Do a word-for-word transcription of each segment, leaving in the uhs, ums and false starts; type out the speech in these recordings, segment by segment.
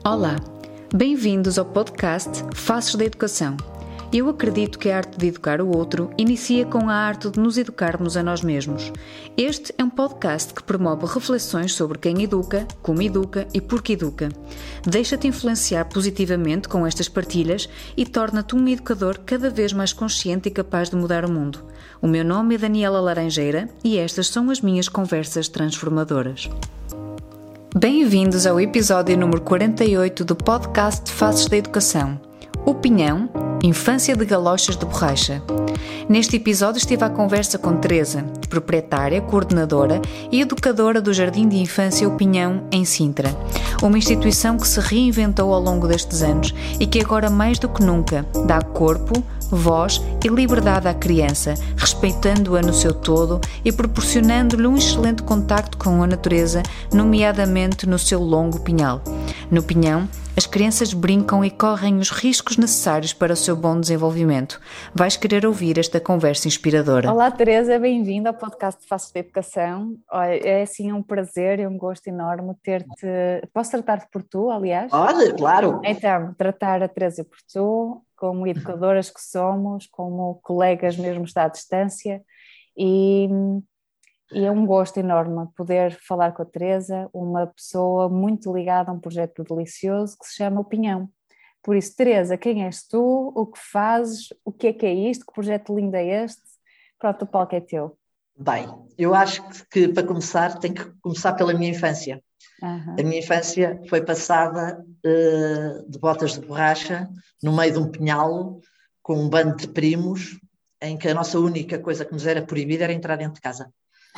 Olá, bem-vindos ao podcast Faces da Educação. Eu acredito que a arte de educar o outro inicia com a arte de nos educarmos a nós mesmos. Este é um podcast que promove reflexões sobre quem educa, como educa e por que educa. Deixa-te influenciar positivamente com estas partilhas e torna-te um educador cada vez mais consciente e capaz de mudar o mundo. O meu nome é Daniela Laranjeira e estas são as minhas conversas transformadoras. Bem-vindos ao episódio número quarenta e oito do podcast Faces da Educação. Opinião, infância de galochas de borracha. Neste episódio estive à conversa com Teresa, proprietária, coordenadora e educadora do Jardim de Infância Opinião em Sintra, uma instituição que se reinventou ao longo destes anos e que agora mais do que nunca dá corpo, voz e liberdade à criança, respeitando-a no seu todo e proporcionando-lhe um excelente contacto com a natureza, nomeadamente no seu longo pinhal. No pinhão, as crianças brincam e correm os riscos necessários para o seu bom desenvolvimento. Vais querer ouvir esta conversa inspiradora. Olá Teresa, bem-vinda ao podcast de Faces da Educação. Olha, é assim um prazer e um gosto enorme ter-te... Posso tratar-te por tu, aliás? Pode, claro. Então, tratar a Teresa por tu, como educadoras que somos, como colegas mesmo está à distância, e... E é um gosto enorme poder falar com a Teresa, uma pessoa muito ligada a um projeto delicioso que se chama Opinião. Por isso, Teresa, quem és tu? O que fazes? O que é que é isto? Que projeto lindo é este? Pronto, o palco é teu. Bem, eu acho que, que para começar tem que começar pela minha infância. Uhum. A minha infância foi passada uh, de botas de borracha, no meio de um pinhal, com um bando de primos, em que a nossa única coisa que nos era proibida era entrar dentro de casa.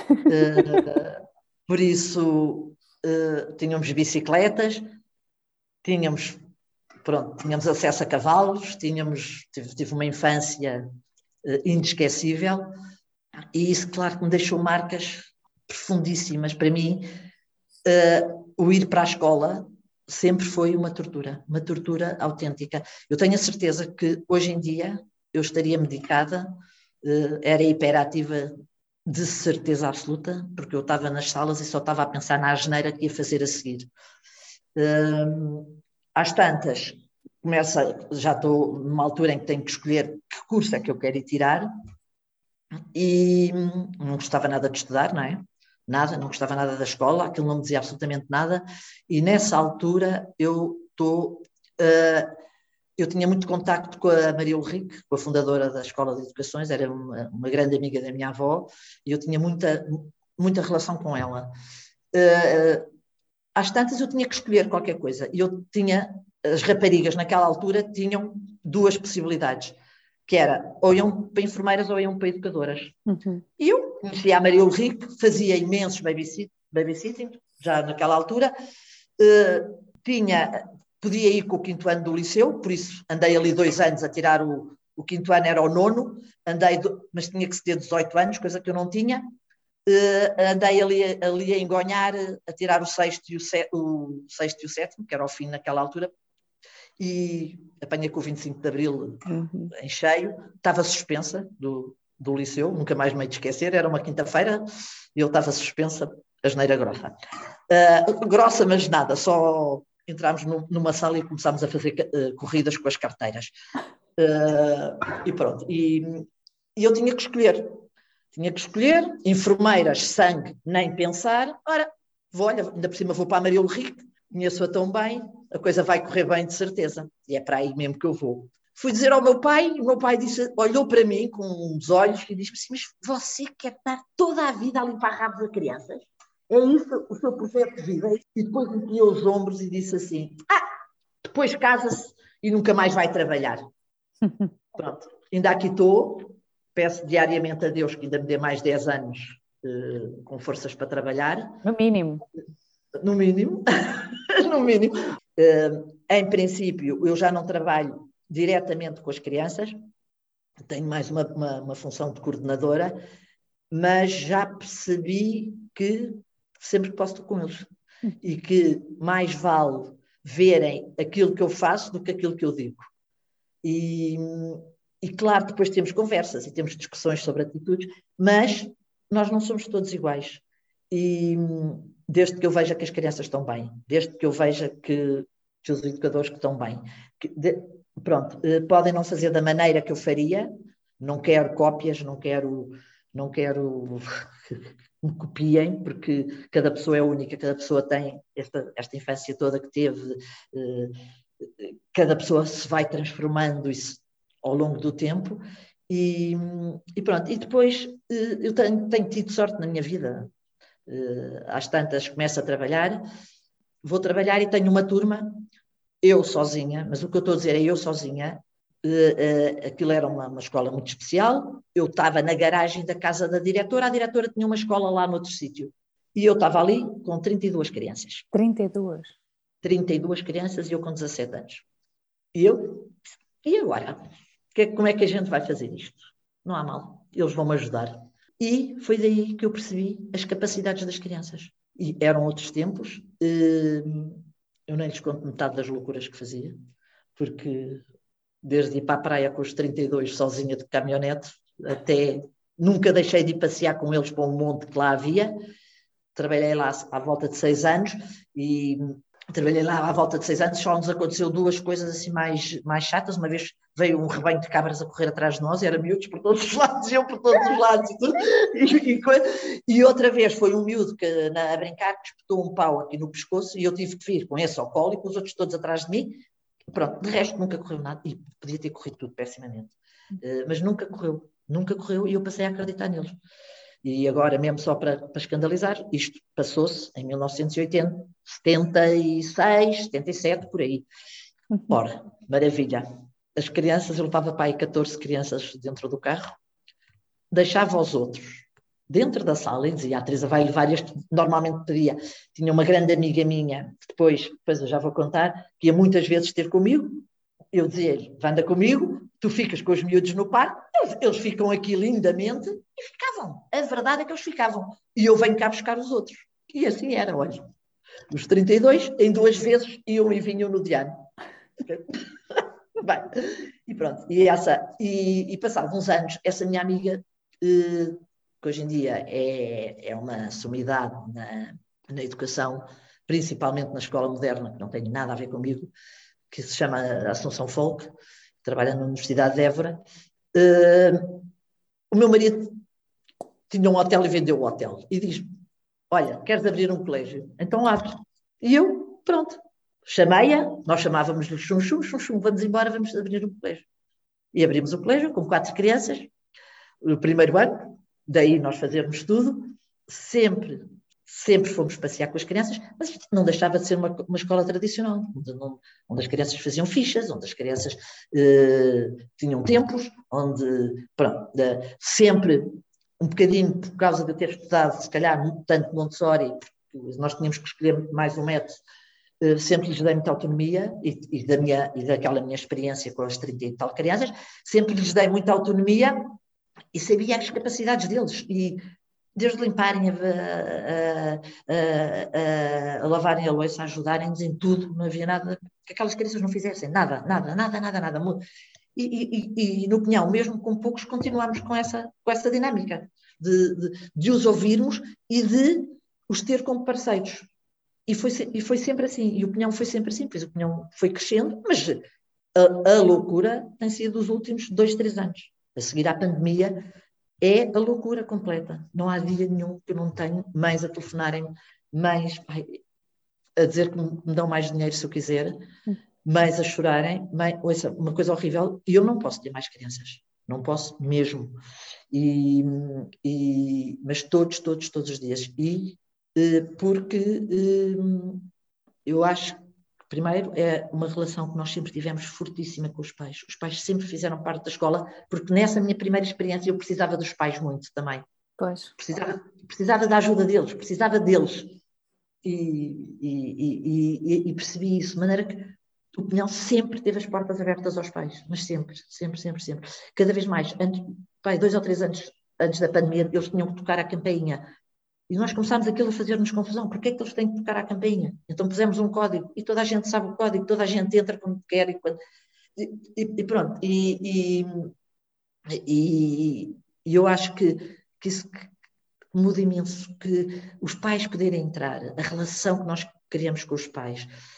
Uh, por isso uh, tínhamos bicicletas, tínhamos, pronto, tínhamos acesso a cavalos, tínhamos, tive, tive uma infância uh, inesquecível, e isso, claro, que me deixou marcas profundíssimas para mim. Uh, o ir para a escola sempre foi uma tortura, uma tortura autêntica. Eu tenho a certeza que hoje em dia eu estaria medicada, uh, era hiperativa de certeza absoluta, porque eu estava nas salas e só estava a pensar na asneira que ia fazer a seguir. Um, às tantas, começa, já estou numa altura em que tenho que escolher que curso é que eu quero ir tirar, e não gostava nada de estudar, não é? Nada, não gostava nada da escola, aquilo não me dizia absolutamente nada, e nessa altura eu estou... Uh, Eu tinha muito contacto com a Maria Ulrich, com a fundadora da Escola de Educações, era uma, uma grande amiga da minha avó, e eu tinha muita, muita relação com ela. Uh, às tantas eu tinha que escolher qualquer coisa, e eu tinha, as raparigas naquela altura tinham duas possibilidades, que era ou iam para enfermeiras ou iam para educadoras. Uhum. E eu conhecia a Maria Ulrich, fazia imensos babysitting, babysitting já naquela altura, uh, tinha... Podia ir com o quinto ano do liceu, por isso andei ali dois anos a tirar o, o quinto ano, era o nono, andei do, mas tinha que se ter dezoito anos, coisa que eu não tinha. Uh, andei ali, ali a engonhar, a tirar o sexto, e o, set, o sexto e o sétimo, que era ao fim naquela altura, e apanhei com o vinte e cinco de Abril uhum. em cheio, estava suspensa do, do liceu, nunca mais me hei de esquecer, era uma quinta-feira e eu estava suspensa, asneira grossa. Uh, grossa, mas nada, só... Entramos numa sala e começámos a fazer uh, corridas com as carteiras. Uh, e pronto. E, e eu tinha que escolher. Tinha que escolher. Enfermeiras, sangue, nem pensar. Ora, vou, olha, ainda por cima vou para a Maria Ulrich, conheço-a tão bem, a coisa vai correr bem de certeza. E é para aí mesmo que eu vou. Fui dizer ao meu pai, e o meu pai disse, olhou para mim com uns olhos e disse assim, mas você quer dar toda a vida a limpar rabos a crianças? É isso o seu projeto de vida? E depois encolheu os ombros e disse assim, ah, depois casa-se e nunca mais vai trabalhar. Pronto, ainda aqui estou, peço diariamente a Deus que ainda me dê mais dez anos uh, com forças para trabalhar. No mínimo. No mínimo, no mínimo. Uh, em princípio, eu já não trabalho diretamente com as crianças, tenho mais uma, uma, uma função de coordenadora, mas já percebi que sempre posso estar com eles. E que mais vale verem aquilo que eu faço do que aquilo que eu digo. E, e claro, depois temos conversas e temos discussões sobre atitudes, mas nós não somos todos iguais. E desde que eu veja que as crianças estão bem, desde que eu veja que os educadores que estão bem. Que, de, pronto, podem não fazer da maneira que eu faria, não quero cópias, não quero, não quero que me copiem, porque cada pessoa é única, cada pessoa tem esta, esta infância toda que teve, cada pessoa se vai transformando isso ao longo do tempo, e, e pronto, e depois eu tenho, tenho tido sorte na minha vida, às tantas começo a trabalhar, vou trabalhar e tenho uma turma, eu sozinha, mas o que eu estou a dizer é eu sozinha, uh, uh, aquilo era uma, uma escola muito especial, eu estava na garagem da casa da diretora, a diretora tinha uma escola lá noutro sítio, e eu estava ali com trinta e duas crianças. trinta e duas? trinta e duas crianças e eu com dezassete anos. E eu, e agora? Que, como é que a gente vai fazer isto? Não há mal, eles vão me ajudar. E foi daí que eu percebi as capacidades das crianças. E eram outros tempos, uh, eu nem lhes conto metade das loucuras que fazia, porque desde ir para a praia com os trinta e dois sozinha de caminhonete, até nunca deixei de ir passear com eles para um monte que lá havia. Trabalhei lá à volta de seis anos e trabalhei lá à volta de seis anos, só nos aconteceu duas coisas assim mais, mais chatas. Uma vez veio um rebanho de cabras a correr atrás de nós, era miúdos por todos os lados, eu por todos os lados. E, e, e outra vez foi um miúdo que, na, a brincar que espetou um pau aqui no pescoço e eu tive que vir com esse ao colo e com os outros todos atrás de mim. Pronto, de resto nunca correu nada e podia ter corrido tudo pessimamente. Uh, mas nunca correu, nunca correu e eu passei a acreditar neles. E agora, mesmo só para, para escandalizar, isto passou-se em mil novecentos e oitenta, setenta e seis, setenta e sete, por aí. Ora, maravilha. As crianças, eu levava para aí catorze crianças dentro do carro, deixava os outros dentro da sala e dizia, a Teresa vai levar este, normalmente pedia. Tinha uma grande amiga minha, que depois, depois eu já vou contar, que ia muitas vezes ter comigo, eu dizia-lhe, anda comigo, tu ficas com os miúdos no parque, eles, eles ficam aqui lindamente e ficavam. A verdade é que eles ficavam. E eu venho cá buscar os outros. E assim era, olha. Os trinta e dois, em duas vezes, iam e vinham no dia. Bem, e pronto. E, essa, e, e passados uns anos, essa minha amiga, eh, que hoje em dia é, é uma sumidade na, na educação, principalmente na escola moderna, que não tem nada a ver comigo, que se chama Assunção Folk, trabalha na Universidade de Évora. Uh, o meu marido tinha um hotel e vendeu o hotel. E diz-me, olha, queres abrir um colégio? Então abre. E eu, pronto, chamei-a, nós chamávamos-lhe Chum Chum, Chum Chum, vamos embora, vamos abrir um colégio. E abrimos o colégio com quatro crianças, o primeiro ano, daí nós fazermos tudo, sempre... Sempre fomos passear com as crianças, mas não deixava de ser uma, uma escola tradicional, onde, não, onde as crianças faziam fichas, onde as crianças eh, tinham tempos, onde, pronto, de, sempre um bocadinho, por causa de eu ter estudado, se calhar, tanto Montessori, porque nós tínhamos que escolher mais um método, eh, sempre lhes dei muita autonomia, e, e, da minha, e daquela minha experiência com as trinta e tal crianças, sempre lhes dei muita autonomia e sabia as capacidades deles, e desde limparem, a, a, a, a, a lavarem a louça, a ajudarem-nos em tudo, não havia nada que aquelas crianças não fizessem, nada, nada, nada, nada, nada. E, e, e no Pinhão, mesmo com poucos, continuamos com essa, com essa dinâmica de, de, de os ouvirmos e de os ter como parceiros. E foi, e foi sempre assim, e o Pinhão foi sempre assim, pois o Pinhão foi crescendo, mas a, a loucura tem sido os últimos dois, três anos. A seguir à pandemia, é a loucura completa. Não há dia nenhum que eu não tenho mães a telefonarem, mães pai, a dizer que me dão mais dinheiro se eu quiser, mães a chorarem, mãe, ouça, uma coisa horrível, e eu não posso ter mais crianças. Não posso mesmo. E, e, mas todos, todos, todos os dias. E porque eu acho que, primeiro, é uma relação que nós sempre tivemos fortíssima com os pais. Os pais sempre fizeram parte da escola, porque nessa minha primeira experiência eu precisava dos pais muito também. Pois. Precisava, precisava da ajuda deles, precisava deles. E, e, e, e, e percebi isso, de maneira que o Pinhão sempre teve as portas abertas aos pais, mas sempre, sempre, sempre, sempre. Cada vez mais, antes, pai, dois ou três anos antes da pandemia, eles tinham que tocar a campainha. E nós começámos aquilo a fazer-nos confusão. Porquê é que eles têm que tocar à campainha? Então pusemos um código e toda a gente sabe o código, toda a gente entra quando quer. E, quando... e, e, e pronto. E, e, e, e eu acho que, que isso que muda imenso, que os pais poderem entrar, a relação que nós queremos com os pais.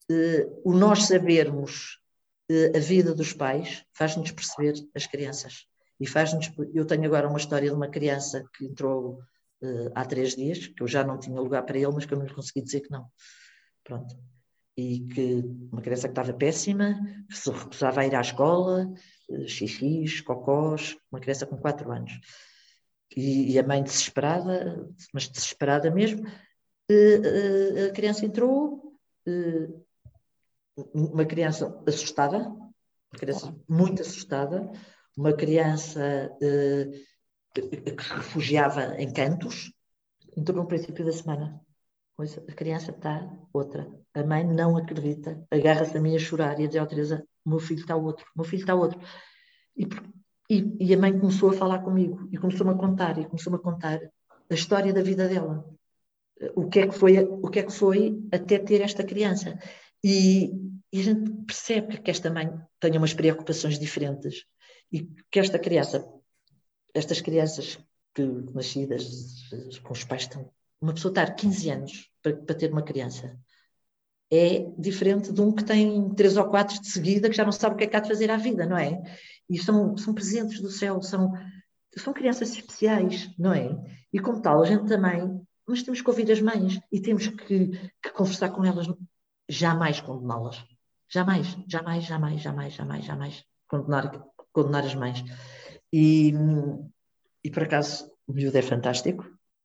uh, o nós sabermos uh, a vida dos pais faz-nos perceber as crianças. E faz-nos... Eu tenho agora uma história de uma criança que entrou uh, há três dias, que eu já não tinha lugar para ele, mas que eu não lhe consegui dizer que não. Pronto. E que uma criança que estava péssima, que se recusava a ir à escola, uh, xixis, cocós, uma criança com quatro anos. E, e a mãe desesperada, mas desesperada mesmo, uh, uh, a criança entrou, uh, uma criança assustada, uma criança muito assustada, uma criança uh, que se refugiava em cantos, entrou no princípio da semana. A criança está outra. A mãe não acredita, agarra-se a mim a chorar e a dizer, ó Teresa, o meu filho está outro, o meu filho está outro. E, e, e a mãe começou a falar comigo, e começou-me a contar, e começou-me a contar a história da vida dela. O que é que foi, o que é que foi até ter esta criança. E, e a gente percebe que esta mãe tem umas preocupações diferentes e que esta criança, estas crianças que, nascidas com os pais estão, uma pessoa estar quinze anos para, para ter uma criança é diferente de um que tem três ou quatro de seguida que já não sabe o que é que há de fazer à vida, não é? E são, são presentes do céu, são, são crianças especiais, não é? E como tal, a gente também, mas temos que ouvir as mães e temos que, que conversar com elas, jamais condená-las. Jamais, jamais, jamais, jamais, jamais, jamais condenar, condenar as mães. E, e por acaso, o miúdo é fantástico.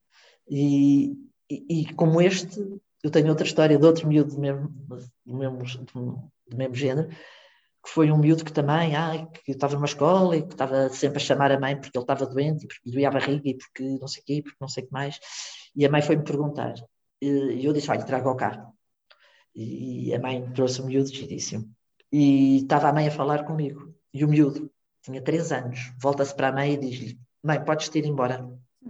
E, e, e como este, eu tenho outra história de outro miúdo do mesmo, do mesmo, do mesmo género, que foi um miúdo que também, ah, que estava numa escola e que estava sempre a chamar a mãe porque ele estava doente, e porque doía a barriga e porque não sei o quê, porque não sei o que mais. E a mãe foi-me perguntar. E eu disse, olha, traga-o cá. E a mãe trouxe o miúdo giríssimo. E estava a mãe a falar comigo. E o miúdo tinha três anos. Volta-se para a mãe e diz-lhe, mãe, podes ir embora.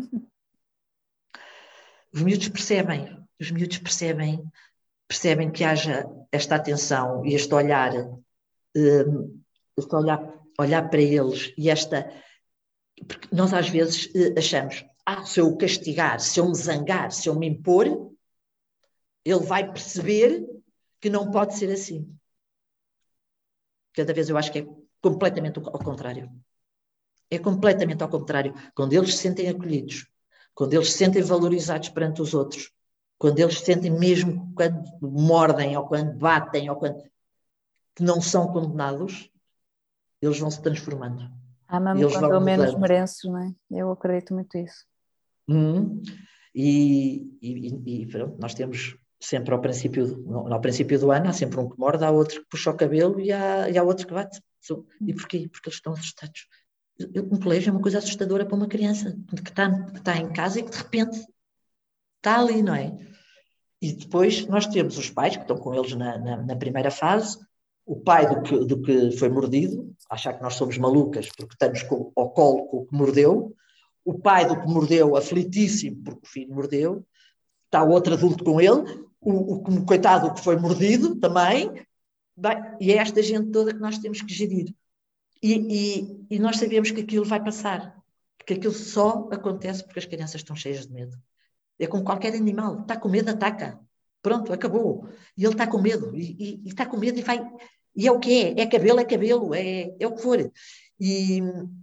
Os miúdos percebem, os miúdos percebem, percebem que haja esta atenção e este olhar, um, este olhar, olhar para eles e esta... Porque nós às vezes achamos, ah, se eu o castigar, se eu me zangar, se eu me impor, ele vai perceber que não pode ser assim. Cada vez eu acho que é completamente ao contrário. É completamente ao contrário. Quando eles se sentem acolhidos, quando eles se sentem valorizados perante os outros, quando eles se sentem mesmo quando mordem ou quando batem ou quando que não são condenados, eles vão se transformando. Ama-me quando eu menos mereço, não é? Eu acredito muito nisso. Hum, e, e, e pronto, nós temos sempre ao princípio, do, ao princípio do ano, há sempre um que morde, há outro que puxa o cabelo e há, e há outro que bate. E porquê? Porque eles estão assustados. Um colégio é uma coisa assustadora para uma criança que está, que está em casa e que de repente está ali, não é? E depois nós temos os pais que estão com eles na, na, na primeira fase, o pai do que, do que foi mordido, achar que nós somos malucas porque estamos com, ao colo com o que mordeu, o pai do que mordeu aflitíssimo porque o filho mordeu, está o outro adulto com ele, o, o coitado que foi mordido também, bem, e é esta gente toda que nós temos que gerir. E, e, e nós sabemos que aquilo vai passar, porque aquilo só acontece porque as crianças estão cheias de medo. É como qualquer animal, está com medo, ataca. Pronto, acabou. E ele está com medo, e, e, e está com medo e vai... E é o que é, é cabelo, é cabelo, é, é o que for. E,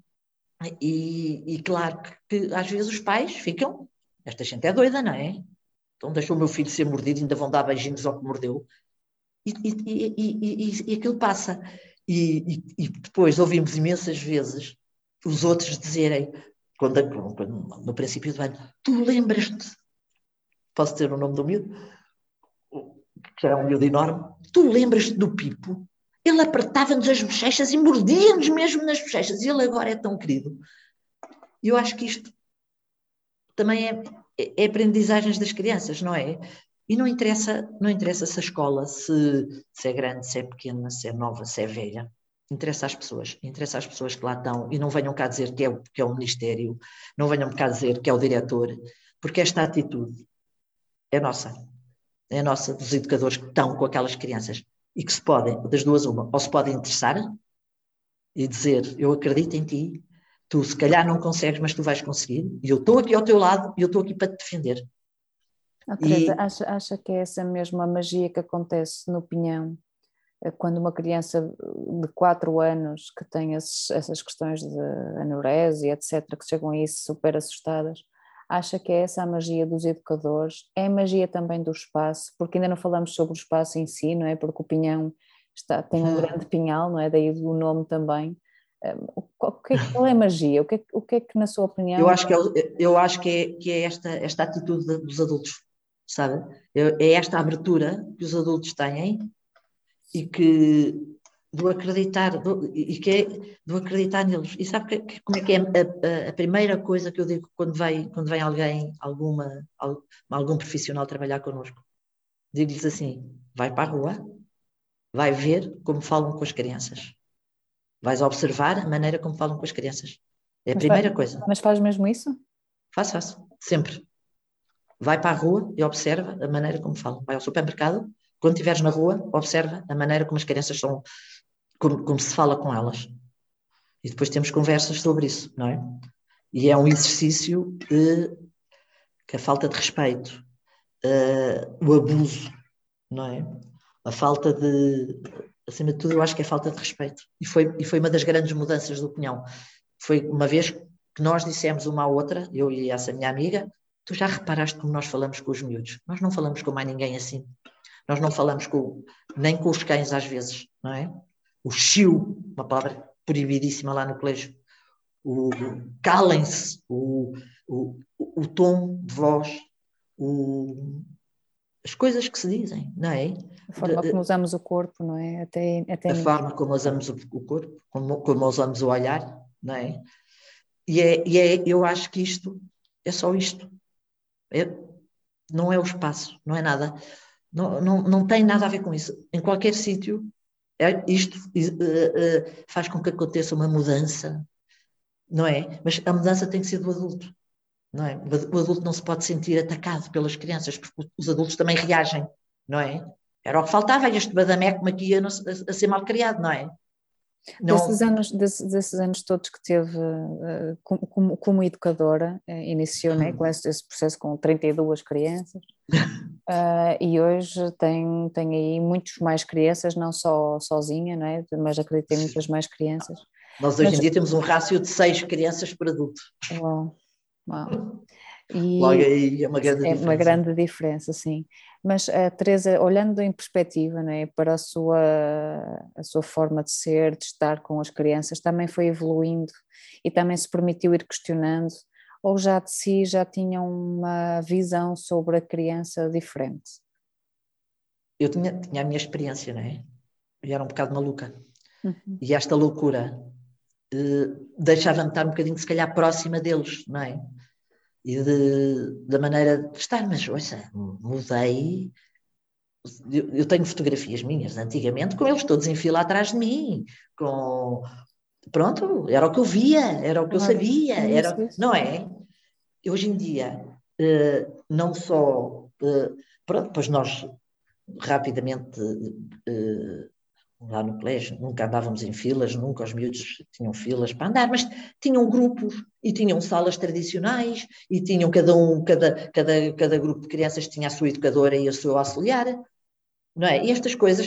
e, e claro que, que às vezes os pais ficam, esta gente é doida, não é? Então deixou o meu filho ser mordido, ainda vão dar beijinhos ao que mordeu. E, e, e, e, e aquilo passa. E, e, e depois ouvimos imensas vezes os outros dizerem, quando, quando, no princípio do ano, tu lembras-te, posso ter o nome do miúdo, que era um miúdo enorme, tu lembras-te do Pipo? Ele apertava-nos as bochechas e mordia-nos mesmo nas bochechas, e ele agora é tão querido. E eu acho que isto também é, é, é aprendizagens das crianças, não é? E não interessa, não interessa se a escola, se, se é grande, se é pequena, se é nova, se é velha. Interessa às pessoas. Interessa às pessoas que lá estão. E não venham cá dizer que é, o, que é o Ministério, não venham cá dizer que é o diretor, porque esta atitude é nossa. É nossa, dos educadores que estão com aquelas crianças e que se podem, das duas uma, ou se podem interessar e dizer, eu acredito em ti, tu se calhar não consegues, mas tu vais conseguir, e eu estou aqui ao teu lado e eu estou aqui para te defender. A Teresa, e... acha, acha que é essa mesma magia que acontece no Pinhão, quando uma criança de quatro anos que tem esses, essas questões de anorexia, etcétera, que chegam a isso super assustadas, acha que é essa a magia dos educadores? É a magia também do espaço? Porque ainda não falamos sobre o espaço em si, não é? Porque o Pinhão está, tem um grande pinhal, não é? Daí o nome também. O que é, qual é a magia? O que é, o que é que, na sua opinião... Eu acho que é, eu acho que é, que é esta, esta atitude dos adultos, sabe? É esta abertura que os adultos têm e que do acreditar, do, e que é do acreditar neles. E sabe que, como é que é a, a, a primeira coisa que eu digo quando vem, quando vem alguém, alguma, algum profissional trabalhar connosco? Digo-lhes assim, vai para a rua, vai ver como falam com as crianças. Vais observar a maneira como falam com as crianças. É a mas primeira faz, coisa. Mas faz mesmo isso? Faço, faço. Sempre. Vai para a rua e observa a maneira como falam. Vai ao supermercado, quando estiveres na rua, observa a maneira como as crianças são, como, como se fala com elas. E depois temos conversas sobre isso, não é? E é um exercício de, que a falta de respeito, uh, o abuso, não é? A falta de... Acima de tudo, eu acho que é falta de respeito. E foi, e foi uma das grandes mudanças do Pinhão. Foi uma vez que nós dissemos uma à outra, eu e essa minha amiga, tu já reparaste como nós falamos com os miúdos? Nós não falamos com mais ninguém assim. Nós não falamos com, nem com os cães às vezes, não é? O chiu, uma palavra proibidíssima lá no colégio. O calem-se, o, o, o tom de voz, o... as coisas que se dizem, não é? A forma como usamos o corpo, não é? Até, até a forma como usamos o, o corpo, como, como usamos o olhar, não é? E, é, e é, eu acho que isto é só isto. É, não é o espaço, não é nada. Não, não, não tem nada a ver com isso. Em qualquer sítio, é, isto uh, uh, faz com que aconteça uma mudança, não é? Mas a mudança tem que ser do adulto. Não é? O adulto não se pode sentir atacado pelas crianças, porque os adultos também reagem, não é? Era o que faltava, este badameco aqui a, a, a ser mal criado, não é? Não... Desses, anos, desses, desses anos todos que teve uh, como, como, como educadora, uh, iniciou, hum. né, com esse, esse processo com trinta e duas crianças, uh, e hoje tem, tem aí muitos mais crianças, não só sozinha, não é? Mas acredito que tem muitas mais crianças. Nós hoje Mas... em dia temos um rácio de seis crianças por adulto. Uau. Uau. E logo aí é uma grande é diferença. uma grande diferença, sim. Mas a Teresa, olhando em perspectiva, né, para a sua, a sua forma de ser, de estar com as crianças, também foi evoluindo e também se permitiu ir questionando, ou já de si já tinha uma visão sobre a criança diferente? Eu tinha, tinha a minha experiência, não é? Eu era um bocado maluca. Uhum. E esta loucura eh, deixava-me estar um bocadinho, se calhar, próxima deles, não é? E de, da maneira de estar, mas ouça, mudei. Eu, eu tenho fotografias minhas antigamente com eles todos em fila atrás de mim, com pronto, era o que eu via, era o que eu sabia, era, não é? E hoje em dia, uh, não só, uh, pronto, pois nós rapidamente uh, lá no colégio, nunca andávamos em filas, nunca os miúdos tinham filas para andar, mas tinham grupos e tinham salas tradicionais e tinham cada um, cada, cada, cada grupo de crianças tinha a sua educadora e o seu auxiliar, não é? E estas coisas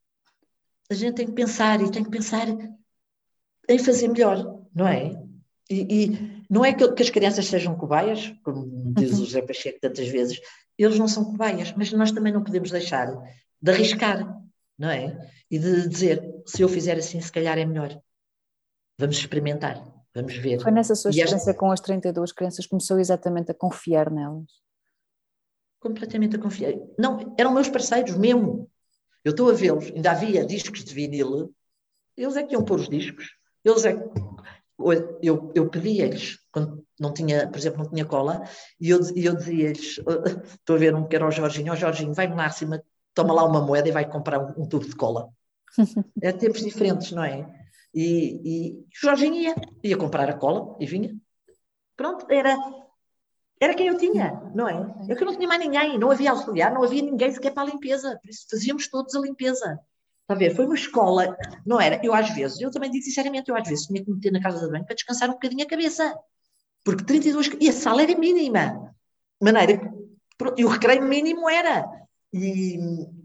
a gente tem que pensar e tem que pensar em fazer melhor, não é? E, e não é que, que as crianças sejam cobaias, como diz o José Pacheco tantas vezes, eles não são cobaias, mas nós também não podemos deixar de arriscar, não é? E de dizer, se eu fizer assim, se calhar é melhor. Vamos experimentar, vamos ver. Foi nessa sua e experiência esta... com as trinta e duas crianças que começou exatamente a confiar nelas? Completamente a confiar. Não, eram meus parceiros mesmo. Eu estou a vê-los, ainda havia discos de vinil, eles é que iam pôr os discos, eles é que... Eu, eu pedia-lhes, quando não tinha, por exemplo, não tinha cola, e eu, eu dizia-lhes, estou a ver um que era o Jorginho, ó oh, Jorginho, vai-me lá acima, toma lá uma moeda e vai comprar um, um tubo de cola. É tempos diferentes, não é? E, e o Jorginho ia, ia comprar a cola e vinha. Pronto, era, era quem eu tinha, não é? É que eu não tinha mais ninguém, não havia auxiliar, não havia ninguém sequer para a limpeza, por isso fazíamos todos a limpeza. Está a ver? Foi uma escola, não era? Eu às vezes, eu também digo sinceramente, eu às vezes tinha que me meter na casa de banho para descansar um bocadinho a cabeça. Porque trinta e duas... E a sala era mínima. De maneira que E o recreio mínimo era. E,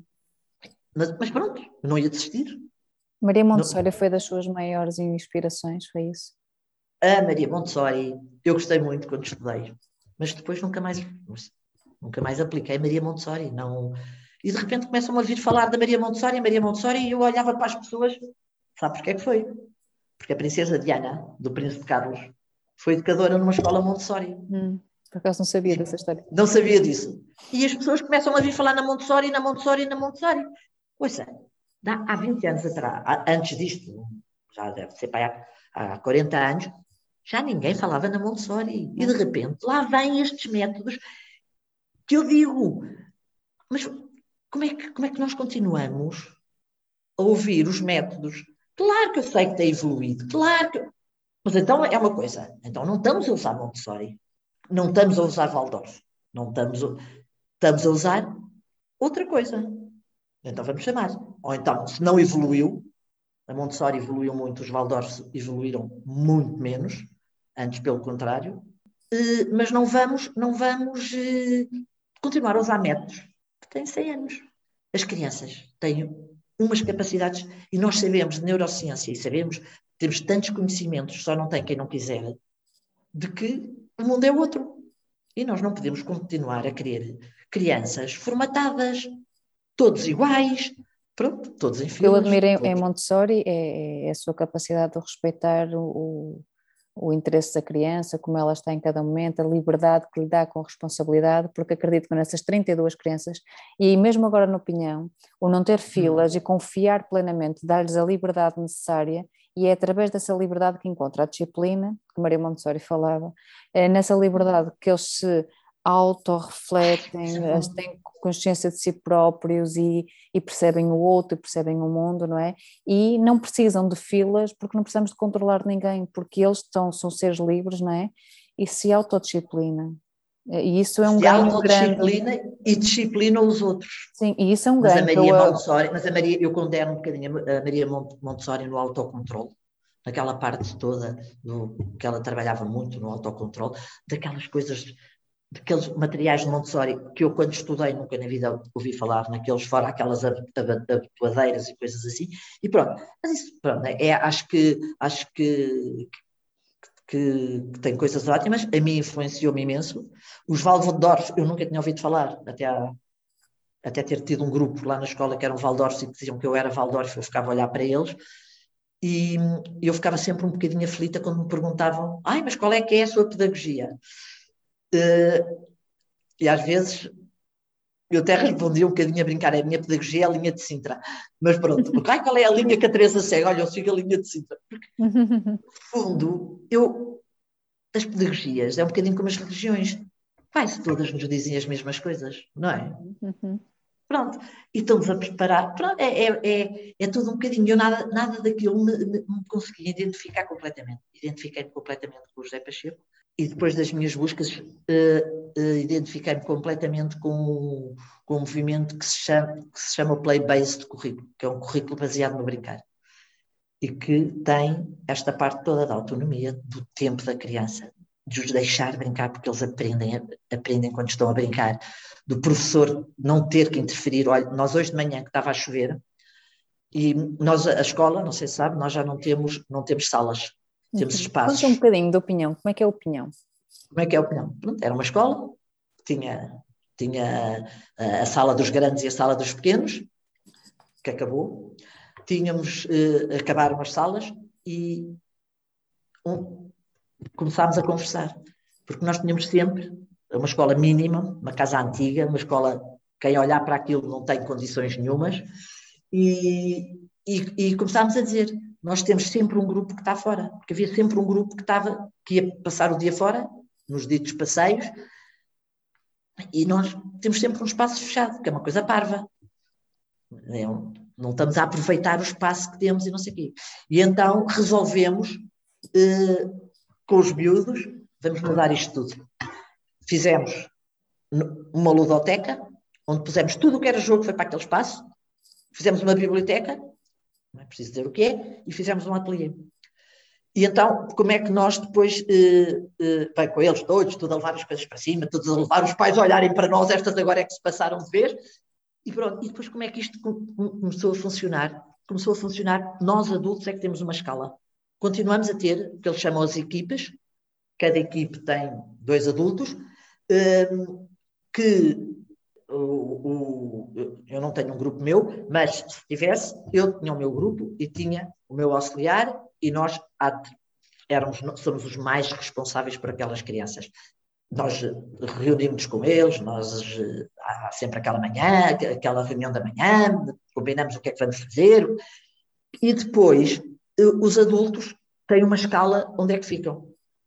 mas, mas pronto, eu não ia desistir. Maria Montessori não. Foi das suas maiores inspirações, foi isso? A Maria Montessori, eu gostei muito quando estudei, mas depois nunca mais, nunca mais apliquei Maria Montessori. Não... E de repente começam a vir falar da Maria Montessori, Maria Montessori, e eu olhava para as pessoas, sabe porquê que foi? Porque a princesa Diana, do Príncipe Carlos, foi educadora numa escola Montessori. Hum, por acaso não sabia dessa história. Não sabia disso. E as pessoas começam a vir falar na Montessori, na Montessori, na Montessori. Ouça, há vinte anos atrás, antes disto, já deve ser para há quarenta anos, já ninguém falava na Montessori. E de repente lá vêm estes métodos que eu digo, mas como é que, como é que nós continuamos a ouvir os métodos? Claro que eu sei que tem evoluído, claro que... Mas então é uma coisa, então não estamos a usar Montessori, não estamos a usar Waldorf, não estamos a, estamos a usar outra coisa. Então vamos chamar. Ou então, se não evoluiu, a Montessori evoluiu muito, os Waldorfs evoluíram muito menos, antes pelo contrário, mas não vamos, não vamos continuar a usar métodos que têm cem anos. As crianças têm umas capacidades, e nós sabemos de neurociência, e sabemos, temos tantos conhecimentos, só não tem quem não quiser, de que o mundo é outro. E nós não podemos continuar a querer crianças formatadas, todos iguais, pronto, todos em filas. Eu admiro todos... em Montessori é, é a sua capacidade de respeitar o, o interesse da criança, como ela está em cada momento, a liberdade que lhe dá com responsabilidade, porque acredito que nessas trinta e duas crianças, e mesmo agora no Pinhão, o não ter filas hum. e confiar plenamente, dar-lhes a liberdade necessária, e é através dessa liberdade que encontra a disciplina, que Maria Montessori falava, é nessa liberdade que eles se autorrefletem, têm consciência de si próprios e, e percebem o outro, e percebem o mundo, não é? E não precisam de filas, porque não precisamos de controlar ninguém, porque eles estão, são seres livres, não é? E se autodisciplina. E isso é um se ganho grande. Autodisciplina e disciplina os outros. Sim, e isso é um mas ganho. A Maria eu... Montessori, mas a Maria, eu condeno um bocadinho a Maria Montessori no autocontrole, naquela parte toda do, que ela trabalhava muito no autocontrole, daquelas coisas, daqueles materiais de Montessori que eu quando estudei nunca na vida ouvi falar, naqueles fora aquelas abotoadeiras e coisas assim, e pronto. Mas isso, pronto, é, acho que acho que Que, que tem coisas ótimas, a mim influenciou-me imenso. Os Waldorf, eu nunca tinha ouvido falar, até, a, até ter tido um grupo lá na escola que eram Waldorf e que diziam que eu era Waldorf, eu ficava a olhar para eles, e eu ficava sempre um bocadinho aflita quando me perguntavam, ai, mas qual é que é a sua pedagogia? Uh, e às vezes eu até respondia um bocadinho a brincar, a minha pedagogia é a linha de Sintra, mas pronto, porque, ai, qual é a linha que a Teresa segue? Olha, eu sigo a linha de Sintra. Porque, no fundo, eu, as pedagogias é um bocadinho como as religiões, quase todas nos dizem as mesmas coisas, não é? Uhum. Pronto, e estamos a preparar, pronto, é, é, é, é tudo um bocadinho, eu nada, nada daquilo me, me, me consegui identificar completamente, identifiquei-me completamente com o José Pacheco, e depois das minhas buscas uh, uh, identifiquei-me completamente com, com um movimento que se chama, que se chama Play-Based Currículo, que é um currículo baseado no brincar, e que tem esta parte toda da autonomia, do tempo da criança, de os deixar brincar, porque eles aprendem, aprendem quando estão a brincar, do professor não ter que interferir. Olha, nós hoje de manhã, que estava a chover, e nós, a escola, não sei se sabe, nós já não temos, não temos salas, temos espaços. Conta um bocadinho da opinião, como é que é a opinião? Como é que é a opinião? Pronto, era uma escola, tinha, tinha a sala dos grandes e a sala dos pequenos, que acabou. Tínhamos, eh, acabaram as salas e um, começámos a conversar, porque nós tínhamos sempre uma escola mínima, uma casa antiga, uma escola, quem olhar para aquilo não tem condições nenhumas, e, e, e começámos a dizer, nós temos sempre um grupo que está fora, porque havia sempre um grupo que, estava, que ia passar o dia fora, nos ditos passeios, e nós temos sempre um espaço fechado, que é uma coisa parva. É um, não estamos a aproveitar o espaço que temos e não sei o quê. E então resolvemos, eh, com os miúdos, vamos mudar isto tudo. Fizemos uma ludoteca, onde pusemos tudo o que era jogo, foi para aquele espaço. Fizemos uma biblioteca, não é preciso dizer o que é, e fizemos um ateliê. E então, como é que nós depois, eh, eh, bem, com eles todos, tudo a levar as coisas para cima, todos a levar os pais a olharem para nós, estas agora é que se passaram de vez, e pronto. E depois como é que isto começou a funcionar? Começou a funcionar, nós adultos é que temos uma escala. Continuamos a ter, o que eles chamam as equipas, cada equipe tem dois adultos, eh, que o, o, eu não tenho um grupo meu, mas se tivesse, eu tinha o meu grupo e tinha o meu auxiliar, e nós éramos, somos os mais responsáveis por aquelas crianças. Nós reunimos com eles, nós, há sempre aquela manhã, aquela reunião da manhã, combinamos o que é que vamos fazer, e depois os adultos têm uma escala onde é que ficam.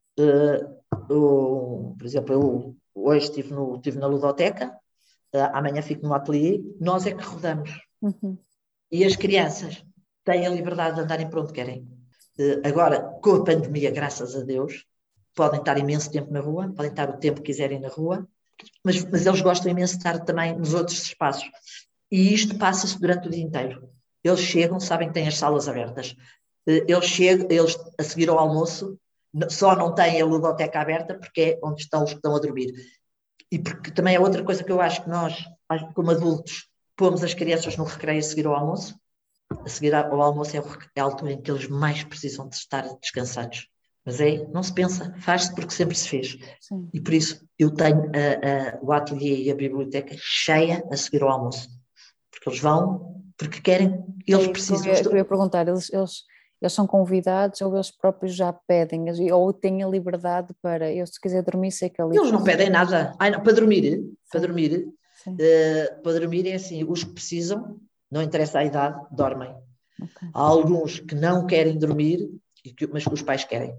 Uh, uh, por exemplo, eu hoje estive, no, estive na ludoteca, uh, amanhã fico no ateliê, nós é que rodamos. Uhum. E as crianças têm a liberdade de andarem para onde querem. Agora, com a pandemia, graças a Deus, podem estar imenso tempo na rua, podem estar o tempo que quiserem na rua, mas, mas eles gostam imenso de estar também nos outros espaços. E isto passa-se durante o dia inteiro. Eles chegam, sabem que têm as salas abertas. Eles chegam, eles a seguir ao almoço, só não têm a ludoteca aberta porque é onde estão os que estão a dormir. E porque também é outra coisa que eu acho que nós, como adultos, pomos as crianças no recreio a seguir ao almoço. A seguir ao almoço é a altura em que eles mais precisam de estar descansados. Mas é, não se pensa, faz-se porque sempre se fez. Sim. E por isso eu tenho a, a, o ateliê e a biblioteca cheia a seguir ao almoço. Porque eles vão, porque querem, eles é, precisam. Eu queria perguntar, eles, eles, eles são convidados ou eles próprios já pedem? Ou têm a liberdade para, eu se quiser dormir sei que ali... Eles não pedem nada. Ai, não, para dormir, Sim. para dormir, uh, para dormir é assim, os que precisam... Não interessa a idade, dormem. Okay. Há alguns que não querem dormir, mas que os pais querem.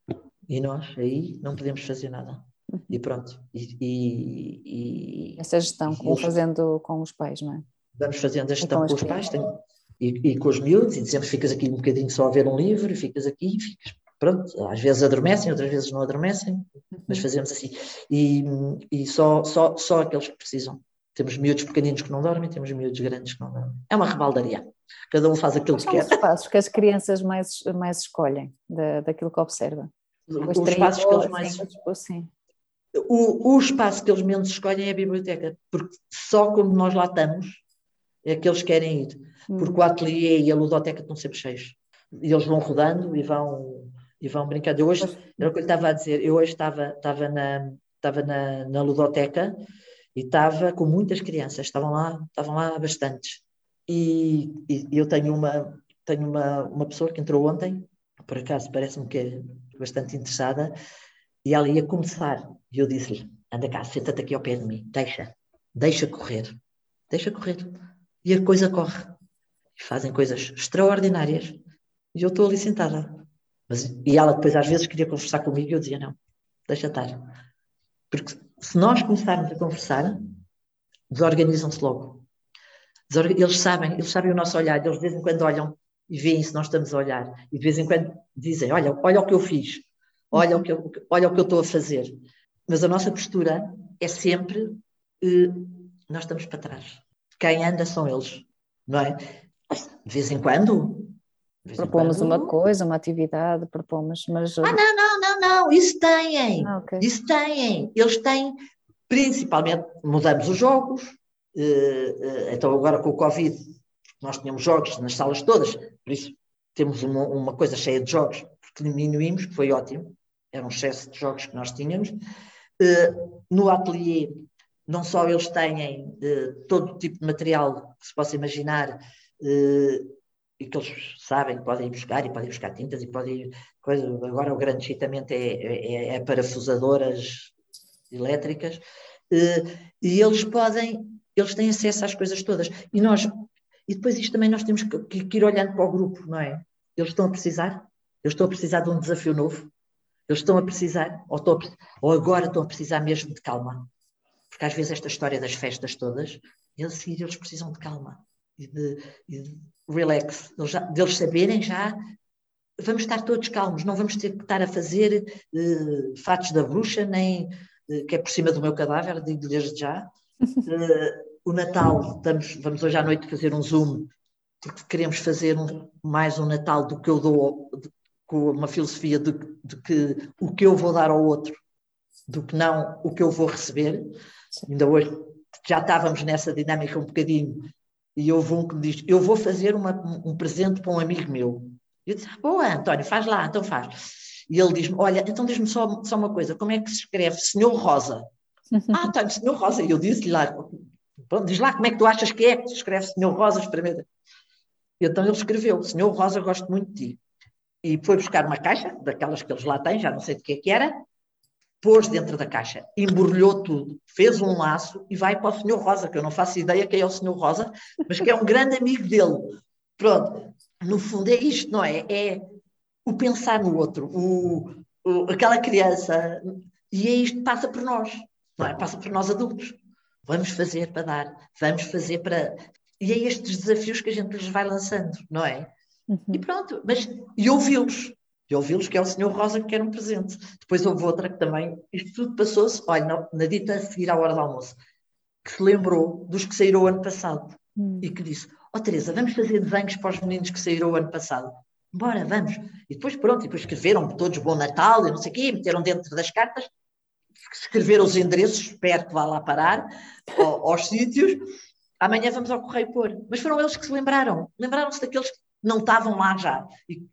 E nós aí não podemos fazer nada. Uhum. E pronto. E, e, e, Essa gestão que vou fazendo com os pais, não é? Vamos fazendo a gestão com, com os pais tem, e, e com os miúdos, e dizemos, ficas aqui um bocadinho só a ver um livro, ficas aqui, ficas, pronto. Às vezes adormecem, outras vezes não adormecem, uhum. Mas fazemos assim. E, e só, só, só aqueles que precisam. Temos miúdos pequeninos que não dormem, temos miúdos grandes que não dormem. É uma rebaldaria. Cada um faz aquilo que quer. São os passos que as crianças mais, mais escolhem, da, daquilo que observam. Os, os passos que eles mais... Sim. O, o espaço que eles menos escolhem é a biblioteca, porque só quando nós lá estamos é que eles querem ir. Hum. Porque o ateliê e a ludoteca estão sempre cheios. E eles vão rodando e vão, e vão brincando. Eu hoje, era o que eu lhe estava a dizer, eu hoje estava, estava, na, estava na, na ludoteca, e estava com muitas crianças, estavam lá, estavam lá bastantes. E, e eu tenho, uma, tenho uma, uma pessoa que entrou ontem, por acaso parece-me que é bastante interessada, e ela ia começar. E eu disse-lhe, anda cá, senta-te aqui ao pé de mim, deixa, deixa correr, deixa correr. E a coisa corre. E fazem coisas extraordinárias. E eu estou ali sentada. Mas, e ela depois às vezes queria conversar comigo e eu dizia, não, deixa estar. Porque se nós começarmos a conversar, desorganizam-se logo. Eles sabem, eles sabem o nosso olhar, eles de vez em quando olham e veem se nós estamos a olhar, e de vez em quando dizem, olha, olha o que eu fiz, olha o que eu, olha o que eu estou a fazer. Mas a nossa postura é sempre, uh, nós estamos para trás. Quem anda são eles, não é? Mas, de vez em quando... Propomos quando... uma coisa, uma atividade, propomos, mas... Ah, não, não, não, não, isso têm, ah, okay. isso têm, eles têm, principalmente, mudamos os jogos, uh, uh, então agora com o Covid, nós tínhamos jogos nas salas todas, por isso temos uma, uma coisa cheia de jogos, porque diminuímos, que foi ótimo, era um excesso de jogos que nós tínhamos. Uh, no ateliê, não só eles têm uh, todo tipo de material que se possa imaginar, uh, e que eles sabem que podem ir buscar, e podem buscar tintas, e podem ir, coisa, agora o grande chitamento é, é, é parafusadoras elétricas, e eles podem, eles têm acesso às coisas todas, e nós, e depois isto também nós temos que, que ir olhando para o grupo, não é? Eles estão a precisar, eles estão a precisar de um desafio novo, eles estão a precisar, ou, estão a, ou agora estão a precisar mesmo de calma, porque às vezes esta história das festas todas, eles, eles precisam de calma, e de, e de relax, eles, já, deles saberem já, vamos estar todos calmos, não vamos ter que estar a fazer uh, fatos da bruxa, nem uh, que é por cima do meu cadáver, digo desde já. Uh, o Natal, estamos, vamos hoje à noite fazer um Zoom, porque queremos fazer um, mais um Natal do que eu dou com uma filosofia de, de que o que eu vou dar ao outro, do que não o que eu vou receber. Sim. Ainda hoje já estávamos nessa dinâmica um bocadinho, e houve um que me diz, eu vou fazer uma, um presente para um amigo meu. Eu disse, boa, António, faz lá, então faz. E ele diz-me, olha, então diz-me só, só uma coisa, como é que se escreve senhor Rosa? Ah, António, senhor Rosa. E eu disse-lhe lá, pronto, diz lá como é que tu achas que é que se escreve senhor Rosa, experimenta. E então ele escreveu, senhor Rosa, gosto muito de ti. E foi buscar uma caixa, daquelas que eles lá têm, já não sei de que é que era, pôs dentro da caixa, embrulhou tudo, fez um laço e vai para o senhor Rosa, que eu não faço ideia quem é o senhor Rosa, mas que é um grande amigo dele. Pronto, no fundo é isto, não é? É o pensar no outro, o, o, aquela criança, e é isto que passa por nós, não é? Passa por nós adultos. Vamos fazer para dar, vamos fazer para... E é estes desafios que a gente lhes vai lançando, não é? Uhum. E pronto, mas e ouvi-los, e ouvi-los que é o senhor Rosa que quer um presente. Depois houve outra que também, isto tudo passou-se, olha, na, na dita a seguir à hora do almoço, que se lembrou dos que saíram o ano passado, uhum. E que disse, ó oh, Teresa, vamos fazer desenhos para os meninos que saíram o ano passado. Bora, vamos. E depois pronto, e depois escreveram todos Bom Natal e não sei o quê, meteram dentro das cartas, escreveram os endereços, espero que vá lá parar, ao, aos sítios. Amanhã vamos ao correio pôr. Mas foram eles que se lembraram. Lembraram-se daqueles que não estavam lá já. E